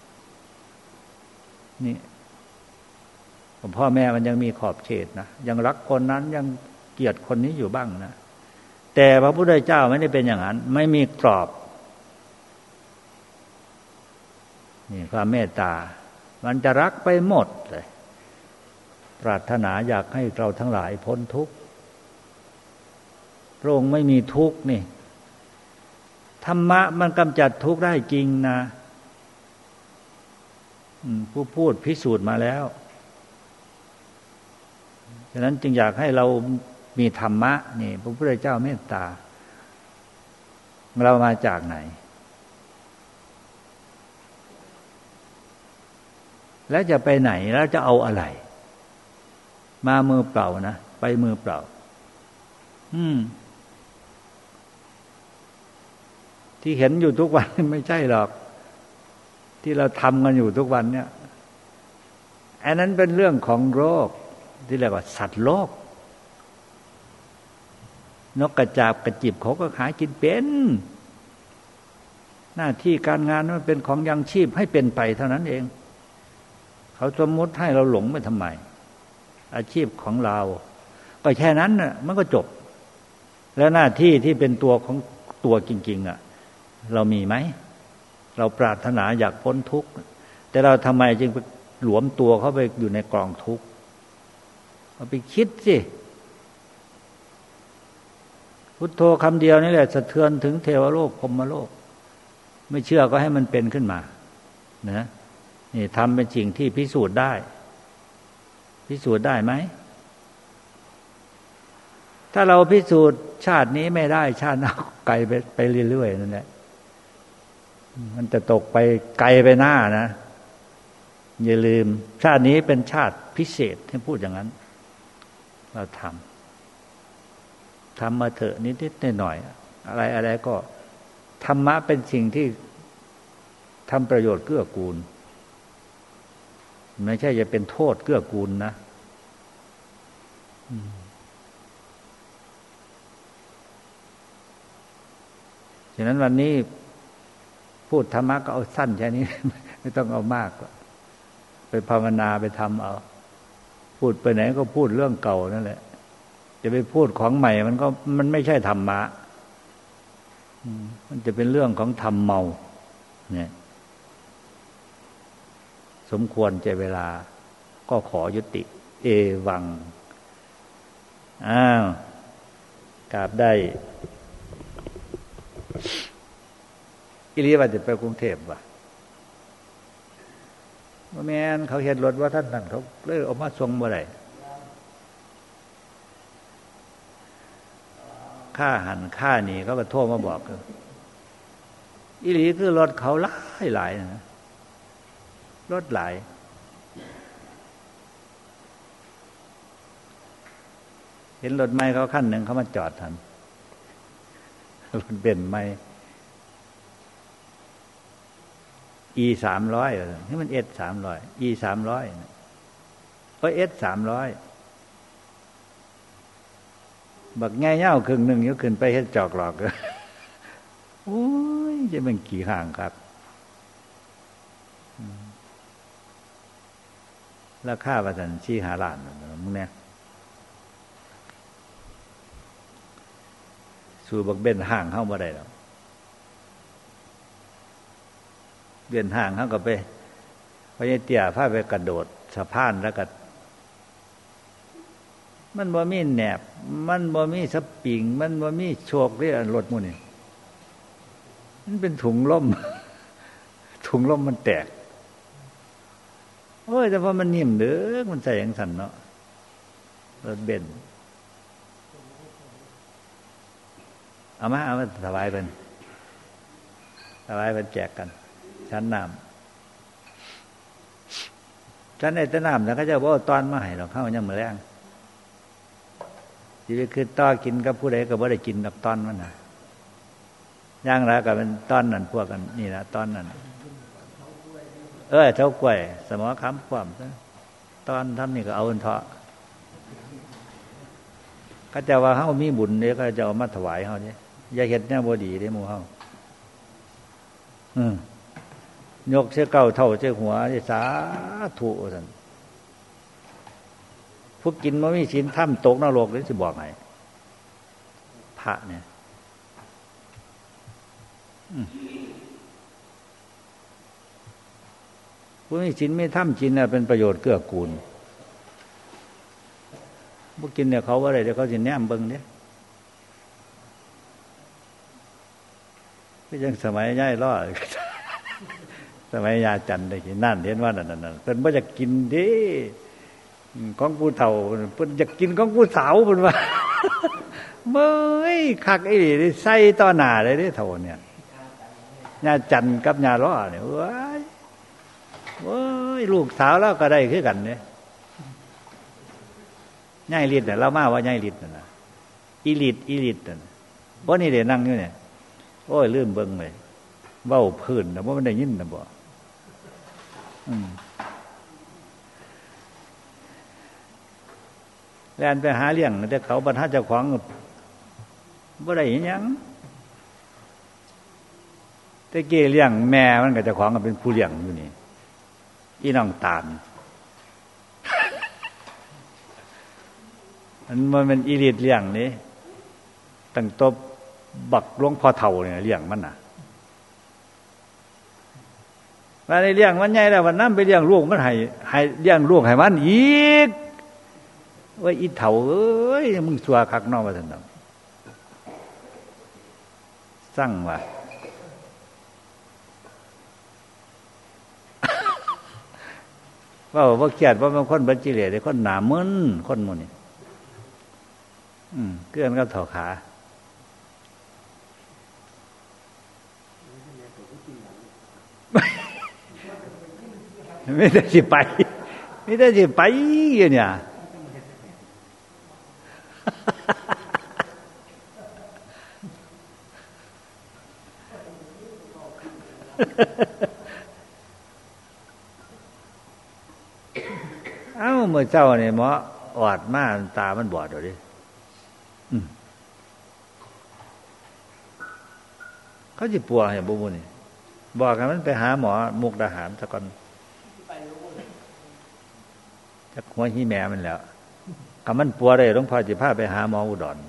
นี่พ่อแม่มันยังมีขอบเขตนะยังรักคนนั้นยังเกลียดคนนี้อยู่บ้างนะแต่พระพุทธเจ้าไม่ได้เป็นอย่างนั้นไม่มีกรอบนี่ความเมตตามันจะรักไปหมดเลยปรารถนาอยากให้เราทั้งหลายพ้นทุกข์พระองค์ไม่มีทุกข์นี่ธรรมะมันกำจัดทุกข์ได้จริงนะผู้พูดพิสูจน์มาแล้วฉะนั้นจึงอยากให้เรามีธรรมะนี่พระพุทธเจ้าเมตตาเรามาจากไหนแล้วจะไปไหนแล้วจะเอาอะไรมามือเปล่านะไปมือเปล่าที่เห็นอยู่ทุกวันไม่ใช่หรอกที่เราทำกันอยู่ทุกวันเนี่ยอันนั้นเป็นเรื่องของโลกที่เรียกว่าสัตว์โลกนกกระจาบกระจิบเขาก็หากินเป็นหน้าที่การงานมันเป็นของยังชีพให้เป็นไปเท่านั้นเองเขาสมมติให้เราหลงไปทำไมอาชีพของเราก็แค่นั้นน่ะมันก็จบแล้วหน้าที่ที่เป็นตัวของตัวจริงๆเรามีไหมเราปรารถนาอยากพ้นทุกข์แต่เราทำไมจึงไปหลวมตัวเข้าไปอยู่ในกองทุกข์เอาไปคิดสิพุทโธคำเดียวนี่แหละสะเทือนถึงเทวโลกพรหมโลกไม่เชื่อก็ให้มันเป็นขึ้นมานะนี่ทำเป็นสิ่งที่พิสูจน์ได้พิสูจน์ได้ไหมถ้าเราพิสูจน์ชาตินี้ไม่ได้ชาติหน้าไกลไปเรื่อยๆนั่นแหละมันจะตกไปไกลไปหน้านะอย่าลืมชาตินี้เป็นชาติพิเศษให้พูดอย่างนั้นเราทำมาเถอะนิดๆหน่อยๆอะไรก็ธรรมะเป็นสิ่งที่ทำประโยชน์เกื้อกูลไม่ใช่จะเป็นโทษเกื้อกูลนะฉะนั้นวันนี้พูดธรรมะก็เอาสั้นแค่นี้ ไม่ต้องเอามากไปภาวนาไปทำเอาพูดไปไหนก็พูดเรื่องเก่านั่นแหละจะไปพูดของใหม่มันไม่ใช่ธรรมะมันจะเป็นเรื่องของธรรมเมาเนี่ยสมควรแก่เวลาก็ขอยุติเอวังกราบได้อิริว่าจะไปกรุงเทพว่ะแม่นเขาเห็นรถว่าท่านนั่นเขาเลยเอามาส่งบ่ได้ค่าหันค่านี่เขาก็โทรมาบอกอิริคือรถเขาหลายนะรถหลายเห็นรถไม้เขาคันหนึ่งเขามาจอดทันรถเบนซ์ไม้E 300นี่มัน S 300 E 300ก็ S 300บักแง่เง่าครึ่งหนึ่งยกขึ้นไปเฮ็ดจอกหลอกโอ้ยจะเป็นกี่ห่างครับราคาประสันชี้หาล้านมึงเนี่ยสู่บักเบนห่างเข้ามาได้แล้วเบียนห่างเขาก็ไปพญาเตี้ยพาไปกระโดดสะพานแล้วก็มันบ่มีแหนบมันบ่มีสปริงมันบ่มีโชคเรียรถหมู่นี่มันเป็นถุงลม ถุงลมมันแตกโอ้ยแต่พอมันนิ่มเด้อมันใส่อย่างสั่นเนาะรถเบนซ์เอามาถวายเพิ่นแจกกันชั้นน้ำชั้นไอ้ต้นน้ำแล้วเขาจะบอกตอนมาให้เราเข้ายังมือแรงชีวิตคือต้อกินกับผู้ใดก็บ่ได้กินกับตอนมันนะย่างแล้วก็เป็นตอนนั่นพวกกันนี่นะตอนนั้นเท่ากล้วยสมอค้ำความตอนทำนี่ก็เอาเถาะเขาจะว่าเขามีบุญเนี่ยก็จะเอามาถวายเขาเนี่ยอย่าเห็ดเนี่ยบ่ดีได้หมู่เขายกเสื้อเก่าเท่าเสื้อหัวสาธุสันผู้กินมันมีศีลถ้ำตกนรกเลยสิบอกไงพระเนี่ยผู้มีศีลไม่ถ้ำศีลเนี่ยเป็นประโยชน์เกื้อกูลผู้กินเนี่ยเขาว่าอะไรเดี๋ยวเขาสิแนมเบิ่งเนี่ยก็ยังสมัยย่ายล่อสมัยยาจันได้กินนั่นเห็นว่านั่นเพิ่นบ่อยากกินดิของผู้เฒ่าเพิ่นอยากกินของผู้สาวเพิ่นว่าเบ้ยคักอีหลีใส่ต่อหน้าเลยเด้เฒ่าเนี่ยยาจันกับยาล้อเนี่ยเว้ยลูกสาวแล้วก็ได้คือกันเนี่ยย่ายฤทธิ์น่ะเรามาว่าย่ายฤทธิ์น่ะอีฤทธิ์น่ะบ่นี่เด้นั่งอยู่เนี่ยโอ้ยลืมเบิ่งเลยเว้าพื้นน่ะบ่มันได้ยินน่ะบ่แล่นไปหาเลี้ยงแต่เขาบรรทัดเจ้าของบ่ได้หยังแต่เกเลี้ยงแม่มันก็เจ้าของก็เป็นผู้เลี้ยงอยู่นี่อีน้องตาลมันเป็นอีฤทธิ์เลี้ยงนี่ตั้งตบบักหลวงพ่อเฒ่าเนี่ยเลี้ยงมันน่ะว่าในเลี้ยงมันใหญ่แล้ววันนั้นไปเลี้ยงลูกมันให้เลี้ยงลูกให้มันอีกว่าอีเฒ่าเอ้ยมึงสัวคักน้อว่าซั่นน่ะสั่งว่าว่าบ่เครียดว่ามันคนบัญชีเหลือได้คนหน้ามึนคนหมู่นี่เกื้อนกับเฒ่าขาไม่ได้สิไปไม่ได้สิไปอยู่เนี่ยเอ้าเมื่อเช้านี่หมอออดมาตามันบอดดิเขาสิปัวให้บ่มื้อนี่บอกให้มันไปหาหมอมุกดาหารซะก่อนจักหัวหีแม่มันแล้วก็มันปัวได้หลวงพ่อสิพาไปหาหมออุดร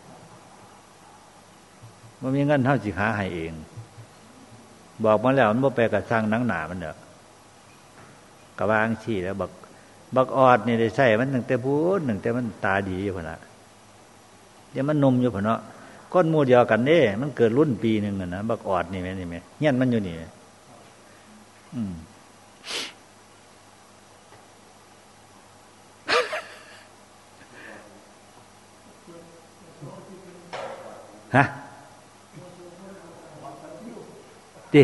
บ่มีเงินเฮาสิหาให้เองบอกมาแล้วมันบ่ไปก็สร้างหนังหนามันเด้อก็วางชี้แล้วบักออดนี่ได้ใช้มันตั้งแต่พูดตั้งแต่มันตาดีอยู่พุ่นน่ะเดี๋ยวมันนมอยู่พุ่นเนาะก้นหมู่เดียวกันเด้มันเกิดรุ่นปีนึงน่ะนะบักออดนี่แม่นี่แม่เฮียนมันอยู่นี่ฮะดิ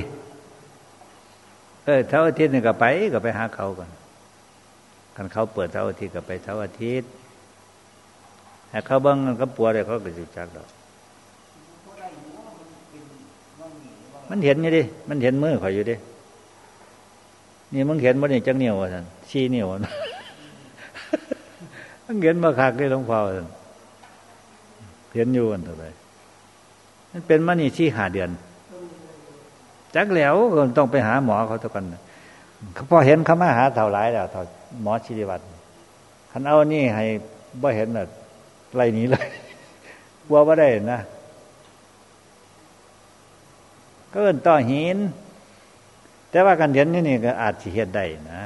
เสาร์อาทิตย์นี่ก็ไปหาเขาก่อนกันเขาเปิดเสาร์อาทิตย์ก็ไปเสาร์อาทิตย์แต่เขาเบิ่งก็ปัวได้เขาก็สิจักดอกมันเห็นอยู่ดิมันเห็นมือข่อยอยู่ดินี่มึงเห็นบ่นี่จักนิ้วว่าซั่น4 นิ้วมันเห็นบ่คักเด้หลวงพ่อว่าซั่นเห็นอยู่อันเท่าใดมันเป็นมานี่4-5 เดือนจักแล้วก็ต้องไปหาหมอเขาตะกันเขาพอเห็นเขามาหาเท่าหลายแล้วเท่าหมอศิริวัฒน์คันเอานี่ให้บ่เห็นน่ะไล่หนีเลยกลัวบ่ได้นะก็เอิ้นต่อหินแต่ว่ากันเห็นนี่ก็อาจสิเฮ็ดได้นะ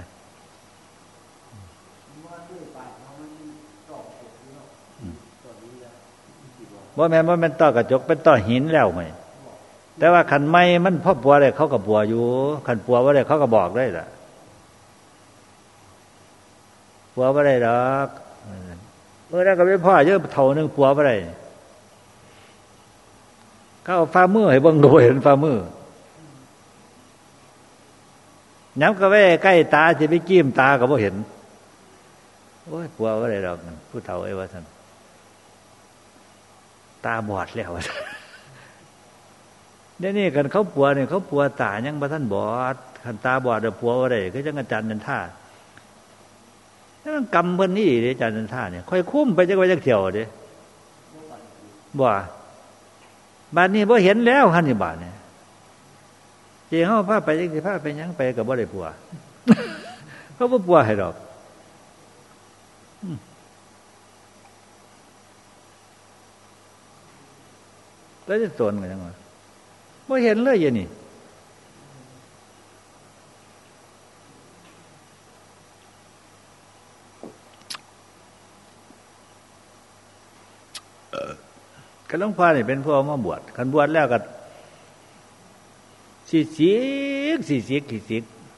บ่แม่นต่อกระจกเป็นต่อหินแล้วมั้ยแต่ว่าคันไม้มันพอปัวได้เขาก็ปัวอยู่คันปัวบ่ได้เขาก็บอกได้ล่ะปัวบ่ได้ดอกแล้วก็ไปพ่อเยอะเท่านึงปัวบ่ได้เขาเอาฝ่ามือให้เบิ่งก็บ่เห็นฝ่ามือย้ำก็ไว้ใกล้ตาสิไปกิ้มตาก็บ่เห็นโอ้ยปัวบ่ได้ดอกผู้เฒ่าไอ้ว่าซั่นตาบอดแล้วว่าซั่นเดี๋ยวนี้กันเขาปัวเนี่ยเขาปัวตายังบ่ทันบอดคันตาบอดเด้อปัวบ่ได้คือจังอาจารย์นันท่านั่นกรรมเพิ่นนี่เด้อาจารย์นันท่าเนี่ยค่อยคุ้มไปจักว่าจักเที่ยวเด้บ่บัดนี้บ่เห็นแล้วหั่นนี่บาดเนี่ยสิเฮาพาไปจังสิพาไปหยังไปก็บ่ได้ปัวเขาบ่ปัวให้ดอกแล้วจะตนกันจังว่าบ่เห็นเลยอย่างนี้ก็หลวงพ่อนี่เป็นผู้มาบวชคันบวชแล้วก็สิ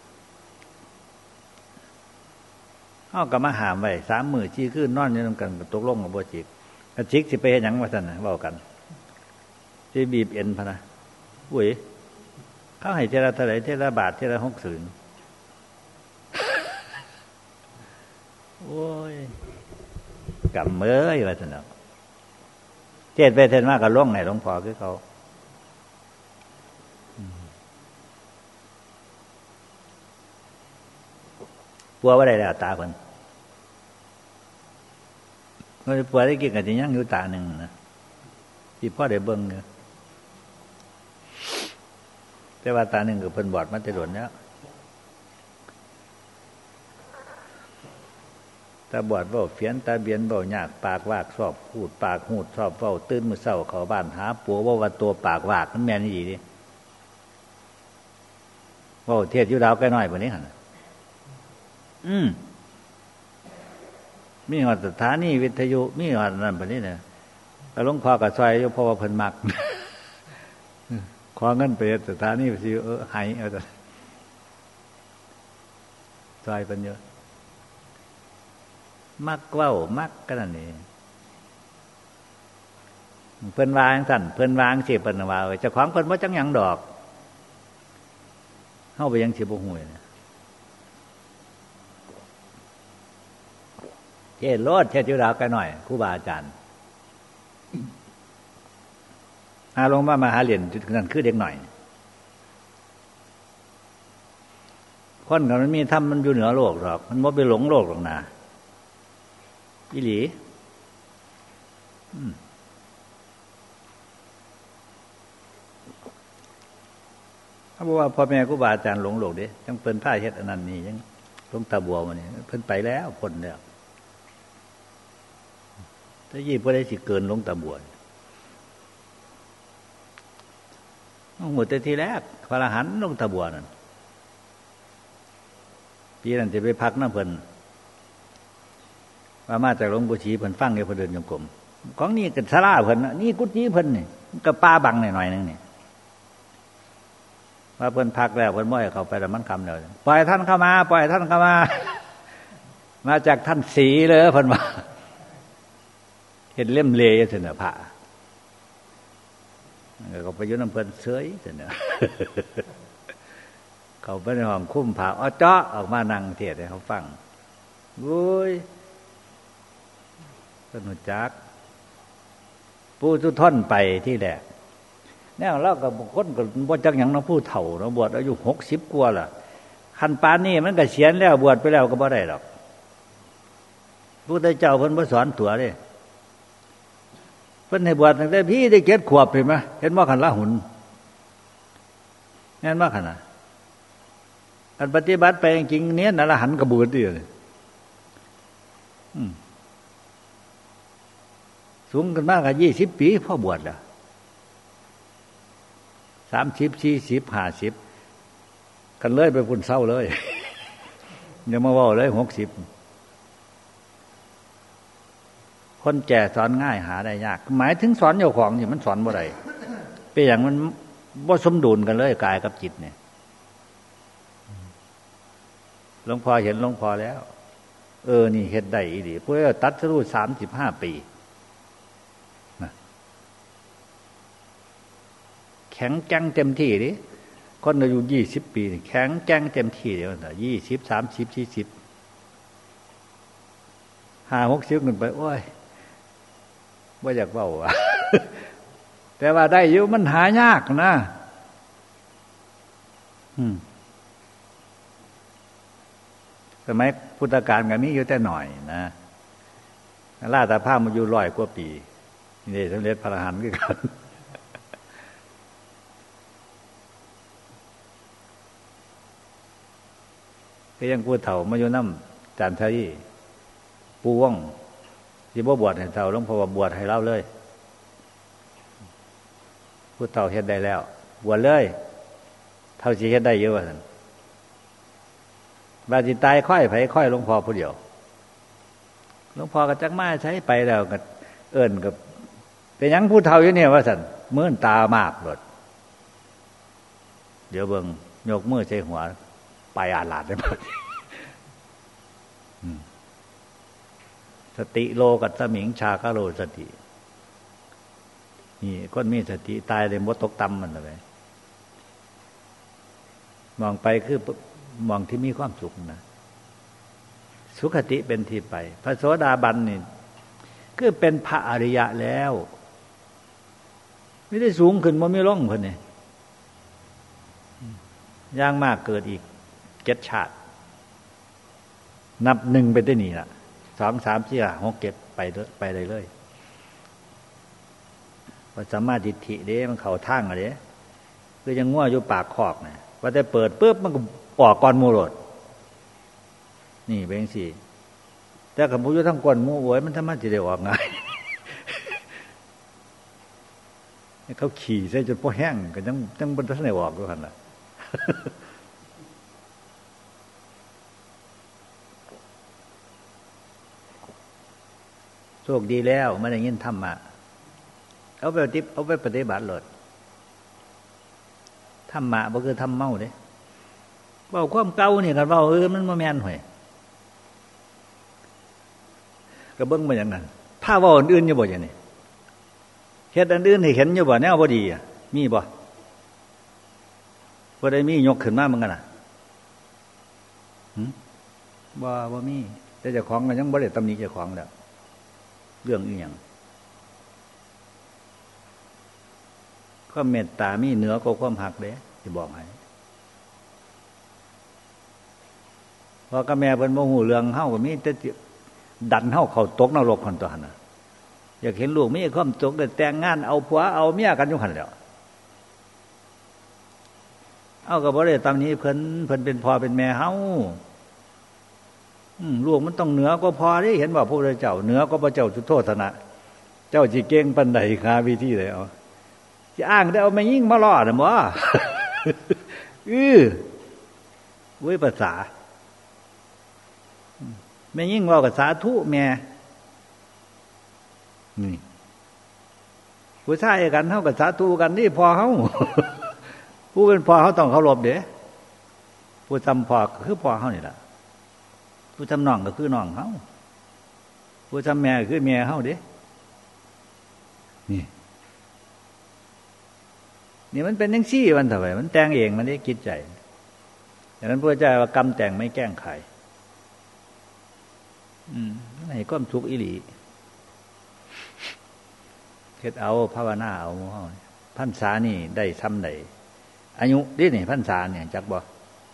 เฮาก็มาห้ามไว้3 มื้อ4 คืนนอนอยู่นำกันตกลงกับบ่จิกก็จิกสิไปเฮ็ดหยังว่าซั่นน่ะเว้ากันสิบีบเอ็นพะนะอุ้ยเขาให้เทระเท่าไหร่เทระบาทเทระ60โอ้ยกำเอ้ยว่าซั่นเนาะเทศไปเทศมาก็ลงให้หลวงพ่อคือเขาปัวบ่ได้แล้วตาเพิ่นมันปัวได้กินก็สิยังอยู่ตานึงนะที่พ่อได้เบิ่งอยู่แต่ว่าตาหนึ่งก็เพิ่นบอดมาแต่โดนแล้วตาบอดเว้าเฟียนตาเบียนเว้ายากปากวากชอบพูดปากหูดชอบเว้าตื่นมื้อเช้าเข้าบ้านหาผัวว่าตัวปากวากมันแม่นอีหลีดิเว้าเทศอยู่ดาวใกล้น้อยบัดนี้หั่นมีฮอดสถานีวิทยุมีฮอดนั่นบัดนี้น่ะหลวงพ่อก็ซอยอยู่เพราะว่าเพิ่นมักขอเงินไปสถานีวิทยุให้เอาซะซอยเพิ่นเยอะมักเว้ามักกันนั่นนี่เพิ่นวาจังซั่นเพิ่นวาจังสิเพิ่นว่าเจ้าของเพิ่นบ่จังหยังดอกเฮาไปยังสิบ่ฮู้เนี่ยเทศโลดเทศอยู่ดาวกันหน่อยครูบาอาจารย์ลงมาหาเรียนนั่นคือเด็กหน่อยคนก็มันมีธรรมมันอยู่เหนือโลกหรอกมันบ่ไปหลงโลกหรอกนะอีหลีถ้าบอกว่าพ่อแม่ครูบาอาจารย์หลงโลกเด้จังเพิ่นพาเฮ็ดอันนั้นนี่ยังหลวงตาบัวมานี่เพิ่นไปแล้วพ้นแล้วถ้ายี่บ่ได้สิเกินหลวงตาบัวหมดแต่ทีแรกพระอรหันต์หลวงตาบัวนั่นปีนั้นจะไปพักน้ำเพิ่นว่ามาจากหลวงปู่ชีเพิ่นฟังอยู่เพิ่นเดินจงกรมของนี่ก็ศาลาเพิ่นนี่กุฏิเพิ่นนี่ก็ป่าบังหน่อยๆนึงนี่ว่าเพิ่นพักแล้วเพิ่นบ่ให้เข้าไปแล้วมันค่ำแล้วปล่อยท่านเข้ามาปล่อยท่านเข้ามามาจากท่านศรีเลยเพิ่นว่าเห็นเล่มเลเสนอพระก็ไปอยู่น้ำเพิ่นเสยเสนอเขาไปในห้องคุ้มผ้าอ้อเจาะออกมานั่งเทศให้เขาฟังโว้ยเพิ่นรู้จักผู้ทุท่อนไปที่แรกแนวเราก็คนก็บ่จักหยังเนาะผู้เฒ่าเนาะบวชอายุ60กว่าล่ะคันปานนี้มันก็เสียนแล้วบวชไปแล้วก็บ่ได้ดอกพระพุทธเจ้าเพิ่นบ่สอนตัวเด้เพิ่นให้บวชตั้งแต่พี่ได้7 ขวบเห็นมั้ยเห็นบ่คันละหุนแม่นบ่คั่นน่ะอันปฏิบัติไปจริงๆเนี่ยอรหันต์ก็บวชดิสูงขึ้นมากก็20 ปีพอบวชแล้ว30 40 50กันเลยไปพุ่นเศร้าเลยอย่ามาเว้าเลย60คนแก่สอนง่ายหาได้ยากหมายถึงสอนเจ้าของนี่มันสอนบ่ได้เป็นอย่างมันบ่สมดุลกันเลยกายกับจิตเนี่ยหลวงพ่อเห็นหลวงพ่อแล้วนี่เฮ็ดได้อีหลีเพื่อตัดสู้35 ปีแข็งแกร่งเต็มที่ดิคนอายุ20 ปีแข็งแกร่งเต็มที่เดียวน่ะ20 30 40 50 60ขึ้นไปโอ้ยบ่อยากเว้าว่ะ แต่ว่าได้อยู่มันหายากนะสมัยพุทธกาลก็มีอยู่แต่หน่อยนะราชภาพมาอยู่100 กว่าปีนี่สำเร็จพระอรหันต์คือกันก็ยังผู้เฒ่ามาอยู่น้ำจันทรีปู่ว่องสิบ่บวชให้เฒ่าหลวงพ่อว่าบวชให้เราเลยผู้เฒ่าเฮ็ดได้แล้วบวชเลยเฒ่าสิเฮ็ดได้เยอะว่าซั่นบาดสิตายค่อยไผค่อยหลวงพ่อผู้เดียวหลวงพ่อก็จักมาใช้ไปแล้วก็เอิ้นกับเป็นหยังผู้เฒ่าอยู่เนี่ยว่าซั่นมื้นตามากโลดเดี๋ยวเบิ่งยกมือใส่หัวไปอาลาดได้หมดสติโลกัสมิงชาคโลสตินี่คนมีสติตายเลยบ่ตกต่ำมันเลยมองไปคือมองที่มีความสุขนะสุขติเป็นที่ไปพระโสดาบันนี่คือเป็นพระอริยะแล้วไม่ได้สูงขึ้นบ่มีร่องเพิ่นนี่ย่างมากเกิดอีก7 ชาตินับ1ไปได้นี่ล่ะ2 3 4 5 6 7ไปเลยเลยว่าสัมมาทิฏฐิเด้มันเข้าทางอ่ะเด้คือยังงัวอยู่ปากคอกน่ะว่าแต่เปิดปึ๊บมันก็ออกก่อนหมู่โลดนี่เป็นจังซี่แต่กับผู้อยู่ทั้งก้นหมู่โวยมันทำไมจะได้ออกง่ายเขาขี่ใส่จนพอแห้งก็ยังบนทัศน์ออกด้วยกันล่ะโชคดีแล้วไม่ได้ยินธรรมะเอาไปปฏิบัติเลยธรรมะบ่คือทำเมาเด้เว้าความเก่านี่กันเว้ามันบ่แม่นห่วยก็เบิ่งมาอย่างนั้นถ้าเว้าอื่นๆอยู่บ่อย่างนี้เฮ็ดอันอื่นให้เห็นอยู่บ่แนวบ่ดีอ่ะมีบ่บ่ได้มียกขึ้นมาเหมือนกันน่ะบ่มีแต่เจ้าของก็ยังบ่ได้ตำหนิเจ้าของแล้วเรื่องอีหยังความเมตตามีเหนือกว่าความหักเด้สิบอกให้พ่อกับแม่เพิ่นบ่ฮู้เรื่องเฮาก็มีแต่ดันเฮาเข้าตกนรกหั่นตัวหั่นน่ะอยากเห็นลูกมีความสุขได้แต่งงานเอาผัวเอาเมียกันอยู่หั่นแหล้วเอาก็บ่ได้ตามนี้เพิ่นเป็นพ่อเป็นแม่เฮาลูกมันต้องเหนือกว่าพ่อเด้เห็นว่าพระพุทธเจ้าเหนือกว่าพระเจ้าจุฑโธทนะเจ้าสิเก่งปานใดหาวิธีใดเอาสิอ้างได้เอาแม่ยิ่งมาล่อน่ะบ่เว้ยภาษาแม่ยิ่งเว้ากับสาธุแม่นี่ผู้ชายกันเฮากับสาธุกันนี่พอเฮาผู้เป็นพ่อเฮาต้องเคารพเด้ผู้จำพ่อคือพ่อเฮานี่ล่ะผู้จำน้องก็คือน้องเฮาผู้จำแม่คือแม่เฮาเด้นี่มันเป็นจังซี่มันเท่าไหร่มันแต่งเองมันได้คิดใจดังนั้นพระเจ้าว่ากรรมแต่งไม่แกล้งใครให้ความทุกข์อีหลีเฮ็ดเอาภาวนาเอาหมู่เฮาพรรษานี่ได้ซ้ำใดอายุดินี่พรรษาเนี่ยจักบ่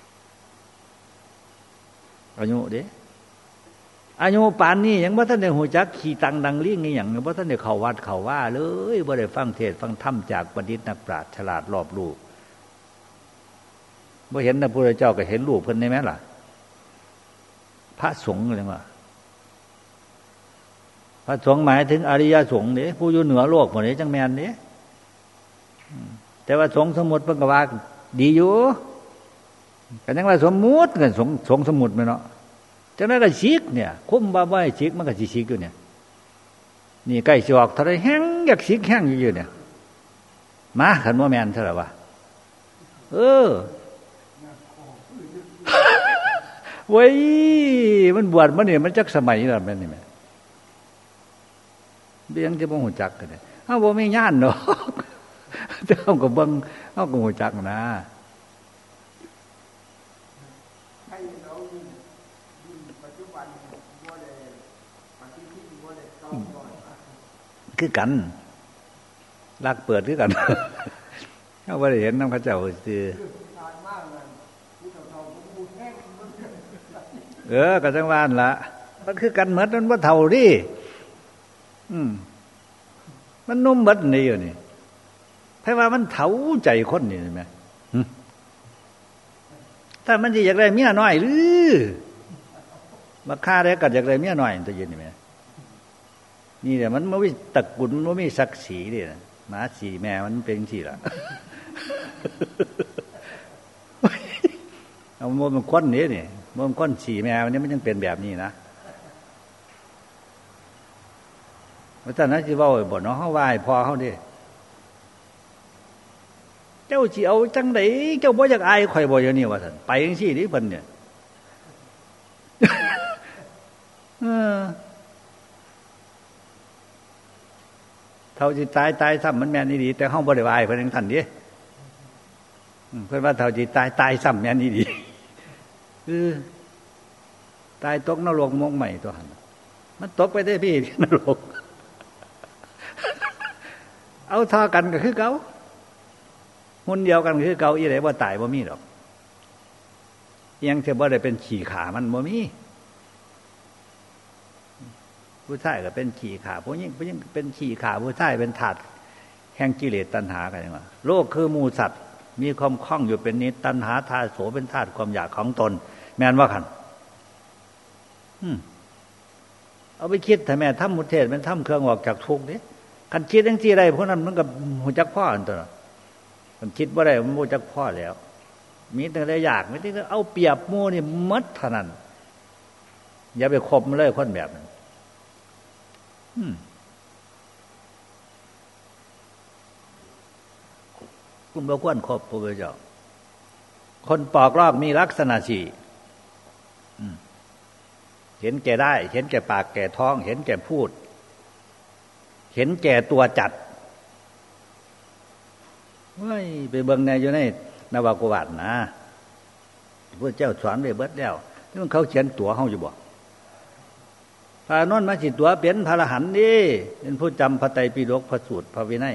อายุเด้อายุปานนี้ยังบ่ทันได้ฮู้จักขี้ตังดังลิงอีหยังบ่ทันได้เข้าวัดเข้าว่าเลยบ่ได้ฟังเทศน์ฟังธรรมจากบัณฑิตนักปราชญ์ฉลาดรอบรู้บ่เห็นพระพุทธเจ้าก็เห็นรูปเพิ่นได้แม่ล่ะพระสงฆ์จังว่าพระสงฆ์หมายถึงอริยสงฆ์เด้ผู้อยู่เหนือโลกหมดนี้จังแม่นเด้แต่ว่าสงฆ์สมมุติเพิ่นก็ว่าดีอยู่ก็ยังว่าสมมุติกันสงฆ์สมมุติแม่เนาะจังนั้นก็สิกเนี่ยคุ้มบ่บ่ให้สิกมันก็สิสิกอยู่เนี่ยนี่ใกล้สิออกเท่าใดแฮงอยากสิกแฮงอยู่เนี่ยมาคันบ่แม่นเท่าล่ะวะเว้ยมันบวชมาเนี่ยมันจักสมัยนั่นแม่นนี่แม่เบี้ยงจะบ่ฮู้จักกันเนี่ยเฮาบ่มีญาณดอกเจ้าก็เบิ่งเฮาก็ฮู้จักนะคือกันลักเปิดคือกันเฮาบ่ได้เห็นนำเขาเจ้าซื่อก็จังว่านั่นล่ะมันคือกันหมดมันบ่เท่าดิมันนุ่มเบิดนี่อยู่นี่ไผว่ามันเฒ่าใจคนนี่เห็นมั้ยถ้ามันสิอยากได้เมียน้อยหรือมาฆ่าได้ก็อยากได้เมียน้อยตัวยินนี่แม่นี่แหละมันบ่มีตระกูลบ่มีศักดิ์ศรีนี่นะหมาสีแม่มันเป็นจังซี่ล่ะเอามันคนนี่มันคนสีแม่มันนี่มันยังเป็นแบบนี้นะว่าแต่นั้นสิเว้าให้บ่เนาะเฮาว่าให้พ่อเฮาเด้เจ้าสิเอาจังได๋เจ้าบ่อยากอายข่อยบ่อย่างนี้ว่าซั่นไปจังซี่ดิเพิ่นเนี่ยเท่าสิตายซ้ำมันแม่นอีหลีแต่เฮาบ่ได้ว่าให้เพิ่นจังซั่นดิเพิ่นว่าเท่าสิตายซ้ำแม่นอีหลีตายตกนรกมงใหม่ตัวหั่นมันตกไปได้พี่นรกเอาท่ากันก็คือเก่าหุ่นเดียวกันก็คือเก่าอีไหนบ่ตายบ่มีดอกยังจะบ่ได้เป็นขี้ขามันบ่มีผู้ชายก็เป็นขี้ขาผู้หญิงเป็นขี้ขาผู้ชายเป็นธาตุแห่งกิเลสตัณหากันจังว่าโลกคือหมู่สัตว์มีความคล่องอยู่เป็นนิจตัณหาทาโสเป็นธาตุความอยากของตนแม่นว่าคั่นเอาไปคิดถ้าแม่ทำมุเทศมันทำเครื่องออกจากทุกข์นี่คันคิดจังซี่ได้พวกนั้นมันก็หูจักพ่ออันตัวมันคิดบ่ได้มันหูจักพ่อแล้วมีแต่ได้อยากไม่ได้เอาเปรียบหมู่นี่หมดเท่านั้นอย่าไปคบมันเลยคนแบบนั้นคุณบ่ควรคบพระพุทธเจ้าคนปอกลอกมีลักษณะสี่เห็นแก่ได้เห็นแก่ปากแก่ท้องเห็นแก่พูดเห็นแก่ตัวจัดว้ยไปเบิ่งในอยู่ในนวโกวาทนะพระเจ้าสอนไว้เบิดแล้วที่มันเขาเขียนตั๋วเฮาอยู่บ่พระนนท์มาสิตั๋วเป็นพระอรหันต์นี่เป็นผู้จำพระไตรปิฎกพระสูตรพระวินัย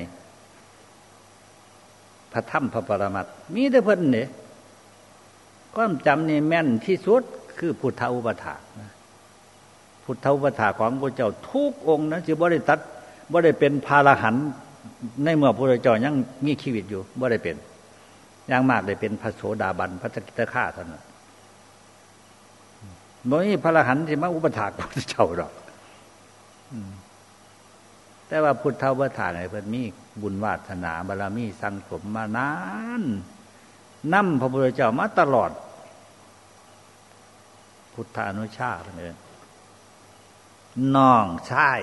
พระธรรมพระปรมัตถ์มีแต่เพิ่นนี่ความจำนี่แม่นที่สุดคือพุทธอุปถากนะพุทธอุปถากของพระเจ้าทุกองค์นะสิบ่ได้ตัดบ่ได้เป็นพระอรหันต์ในเมื่อพระเจ้ายังมีชีวิตอยู่บ่ได้เป็นอย่างมากได้เป็นพระโสดาบันพระสกิทาคาเท่านั้นบ่มีพระอรหันต์ที่มาอุปถากพระเจ้าดอกแต่ว่าพุทธอุปถากให้เพิ่นมีบุญวาสนาบารมีสั่งสมมานานนำพระพุทธเจ้ามาตลอดพุทธานุชาเพิ่นเอิ้นน้องชาย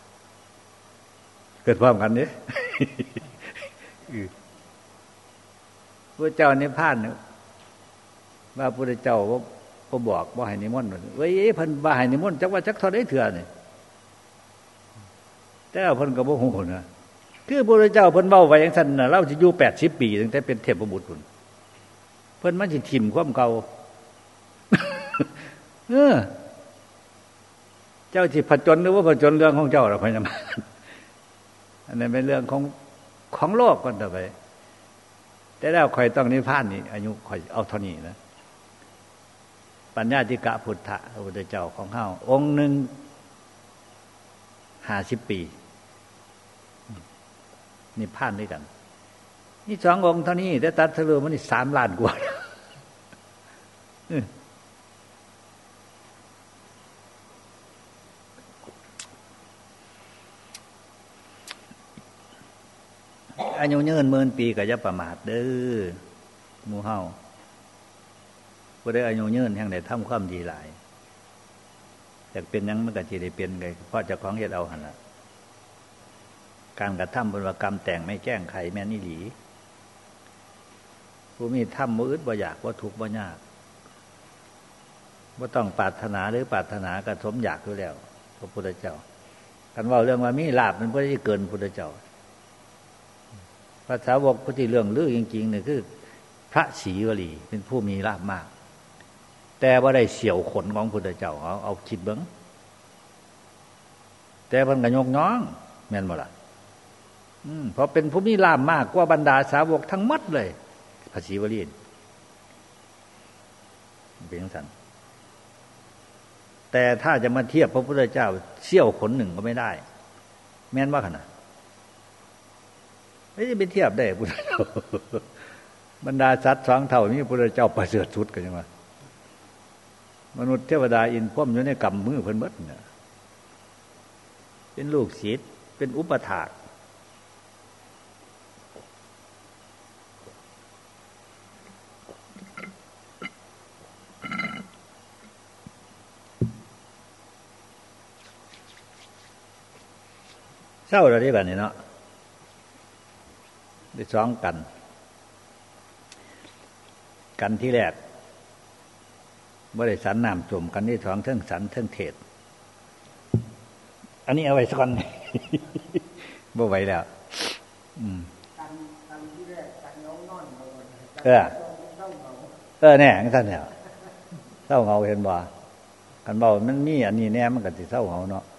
เกิดพร้อมกันนี่พระเจ้านิพพานว่าพระเจ้าบ่บอกบ่ให้นิมนต์เว้ยเพิ่นบ่ให้นิมนต์จักว่าจักเท่าใดเถื่อนี่แต่เพิ่นก็บ่ฮู้นะคือพระเจ้าเพิ่นเว้าไว้จังซั่นน่ะเราสิอยู่80ปีตั้งแต่เป็นเทพบุตรพุ่นเพิ่นมันสิทิ่มความเก่าเจ้าสิผจญหรือว่าผจญเรื่องของเจ้าล่ะพญามารอันนั้นเป็นเรื่องของโลกก่อนต่อไปแต่แล้วข่อยต้องนิพพานนี่อายุข่อยเอาเท่านี้นะปัญญาธิกะพุทธะพระพุทธเจ้าของเฮาองค์นึง50 ปีนิพพานด้วยกันนี่2องค์เท่านี้แต่ตัดสรุปมันนี่3 ล้านกว่าอายุยืนหมื่นปีก็อย่าประมาทเด้อหมู่เฮาบ่ได้อายุยืนแห่งใดทำความดีหลายอยากเป็นหยังมันก็สิได้เป็นไงเพราะเจ้าของเฮ็ดเอาหั่นล่ะการกระทำบุญกรรมแต่งไม่แจ้งไขแม่นอี่หลีผู้มีธรรมบ่อึดบ่อยากบ่ทุกข์บ่ยากบ่ต้องปรารถนาหรือปรารถนาก็สมอยากอยู่แล้วพระพุทธเจ้าคันเว้าเรื่องว่ามีลาภมันบ่ได้เกินพระพุทธเจ้าพระสาวกผู้ที่เรื่องลือจริงๆนี่คือพระศรีวลีเป็นผู้มีลาภมากแต่บ่ได้เสี่ยวขนของพระพุทธเจ้าเอาคิดเบิ่งแต่เพิ่นก็ยกย่องแม่นบ่ล่ะเพราะเป็นผู้มีลาภมากกว่าบรรดาสาวกทั้งหมดเลยพระศรีวลีเป็นจังซั่นแต่ถ้าจะมาเทียบพระพุทธเจ้าเสี่ยวขนหนึ่งก็ไม่ได้แม่นว่าคั่นน่ะไม่ได้ไปเทียบได้พุทธเจ้าบรรดาสัตว์2 เท่านี้พุทธเจ้าประเสริฐสุดกันจังว่ามนุษย์เทวดาอินพรหมอยู่ในกำมือเพิ่นเบิดเนี่ยเป็นลูกศิษย์เป็นอุปถากเศร้าแล้วนี่บัดนี้เนาะได้2 กันที่แรกบ่ได้สันน้ำจมกันที่2เทิงสันเทิงเทศอันนี้เอาไว้สักวันบ่ไหวแล้วกันที่แรกกันนอนแน่จังซั่นแล้วเศร้าเหงาเห็นบ่กันเว้ามันมีอันนี้แน่มันก็สิเศร้าเหงาเนาะ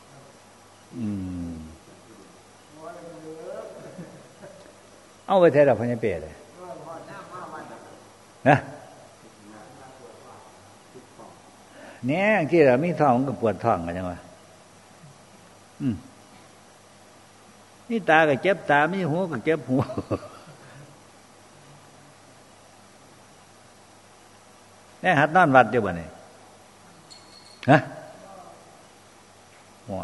เอาไปแท้ดอกพญาเปรตเลยนะเนี่ยที่เรามีท้องก็ปวดท้องกันจังวะนี่ตาก็เจ็บตามีหูก็เจ็บหูเนี่ยหัดนอนวัดอยู่บ่เนี่ยฮะหัว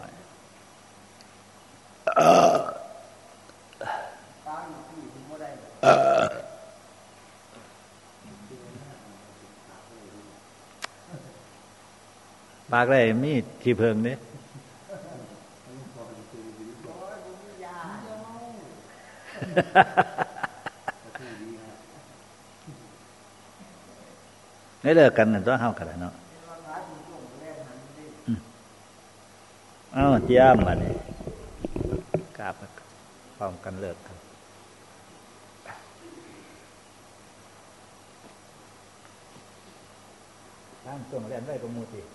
ปากได้มีที่เพิงเนี่ยไม่เลิกกันต้องเฮากันเนาะเอ้าเจียมมาเนี่ยกราบพร้อมกันเลิกกันตั้งตัวเรียนได้กับมูติ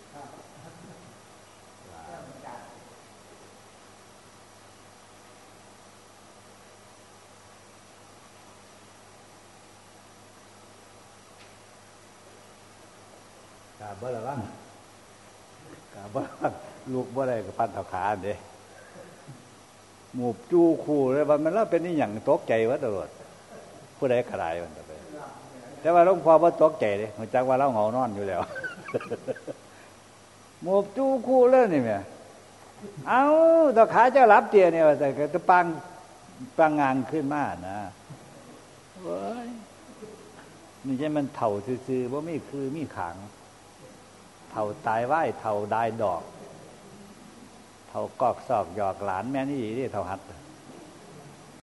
กราบบ่ละบ้างกราบบ่ลูกบ่ได้กับพันเท้าขาเด้หมูจูคู่เลยว่ามันแล้วเป็นนี่อย่างตกใจวะตลอดผู้ใดขลายมันไปแต่ว่าหลวงพ่อบ่ตกใจเลยมันจักว่าเราเหงานอนอยู่แล้วหมูจูคู่เลยนี่แม่เอาตะขาจะรับเตียเนี่ยว่าแต่ก็ปังงานขึ้นมานะเว้ยนี่ใช่มันเถ่าซื่อๆบ่มีคือมีขางเถ่าตายไหวเถ่าได้ดอกเถ่ากอกซอกหยอกหลานแม่นี่ดิเถ่าหัด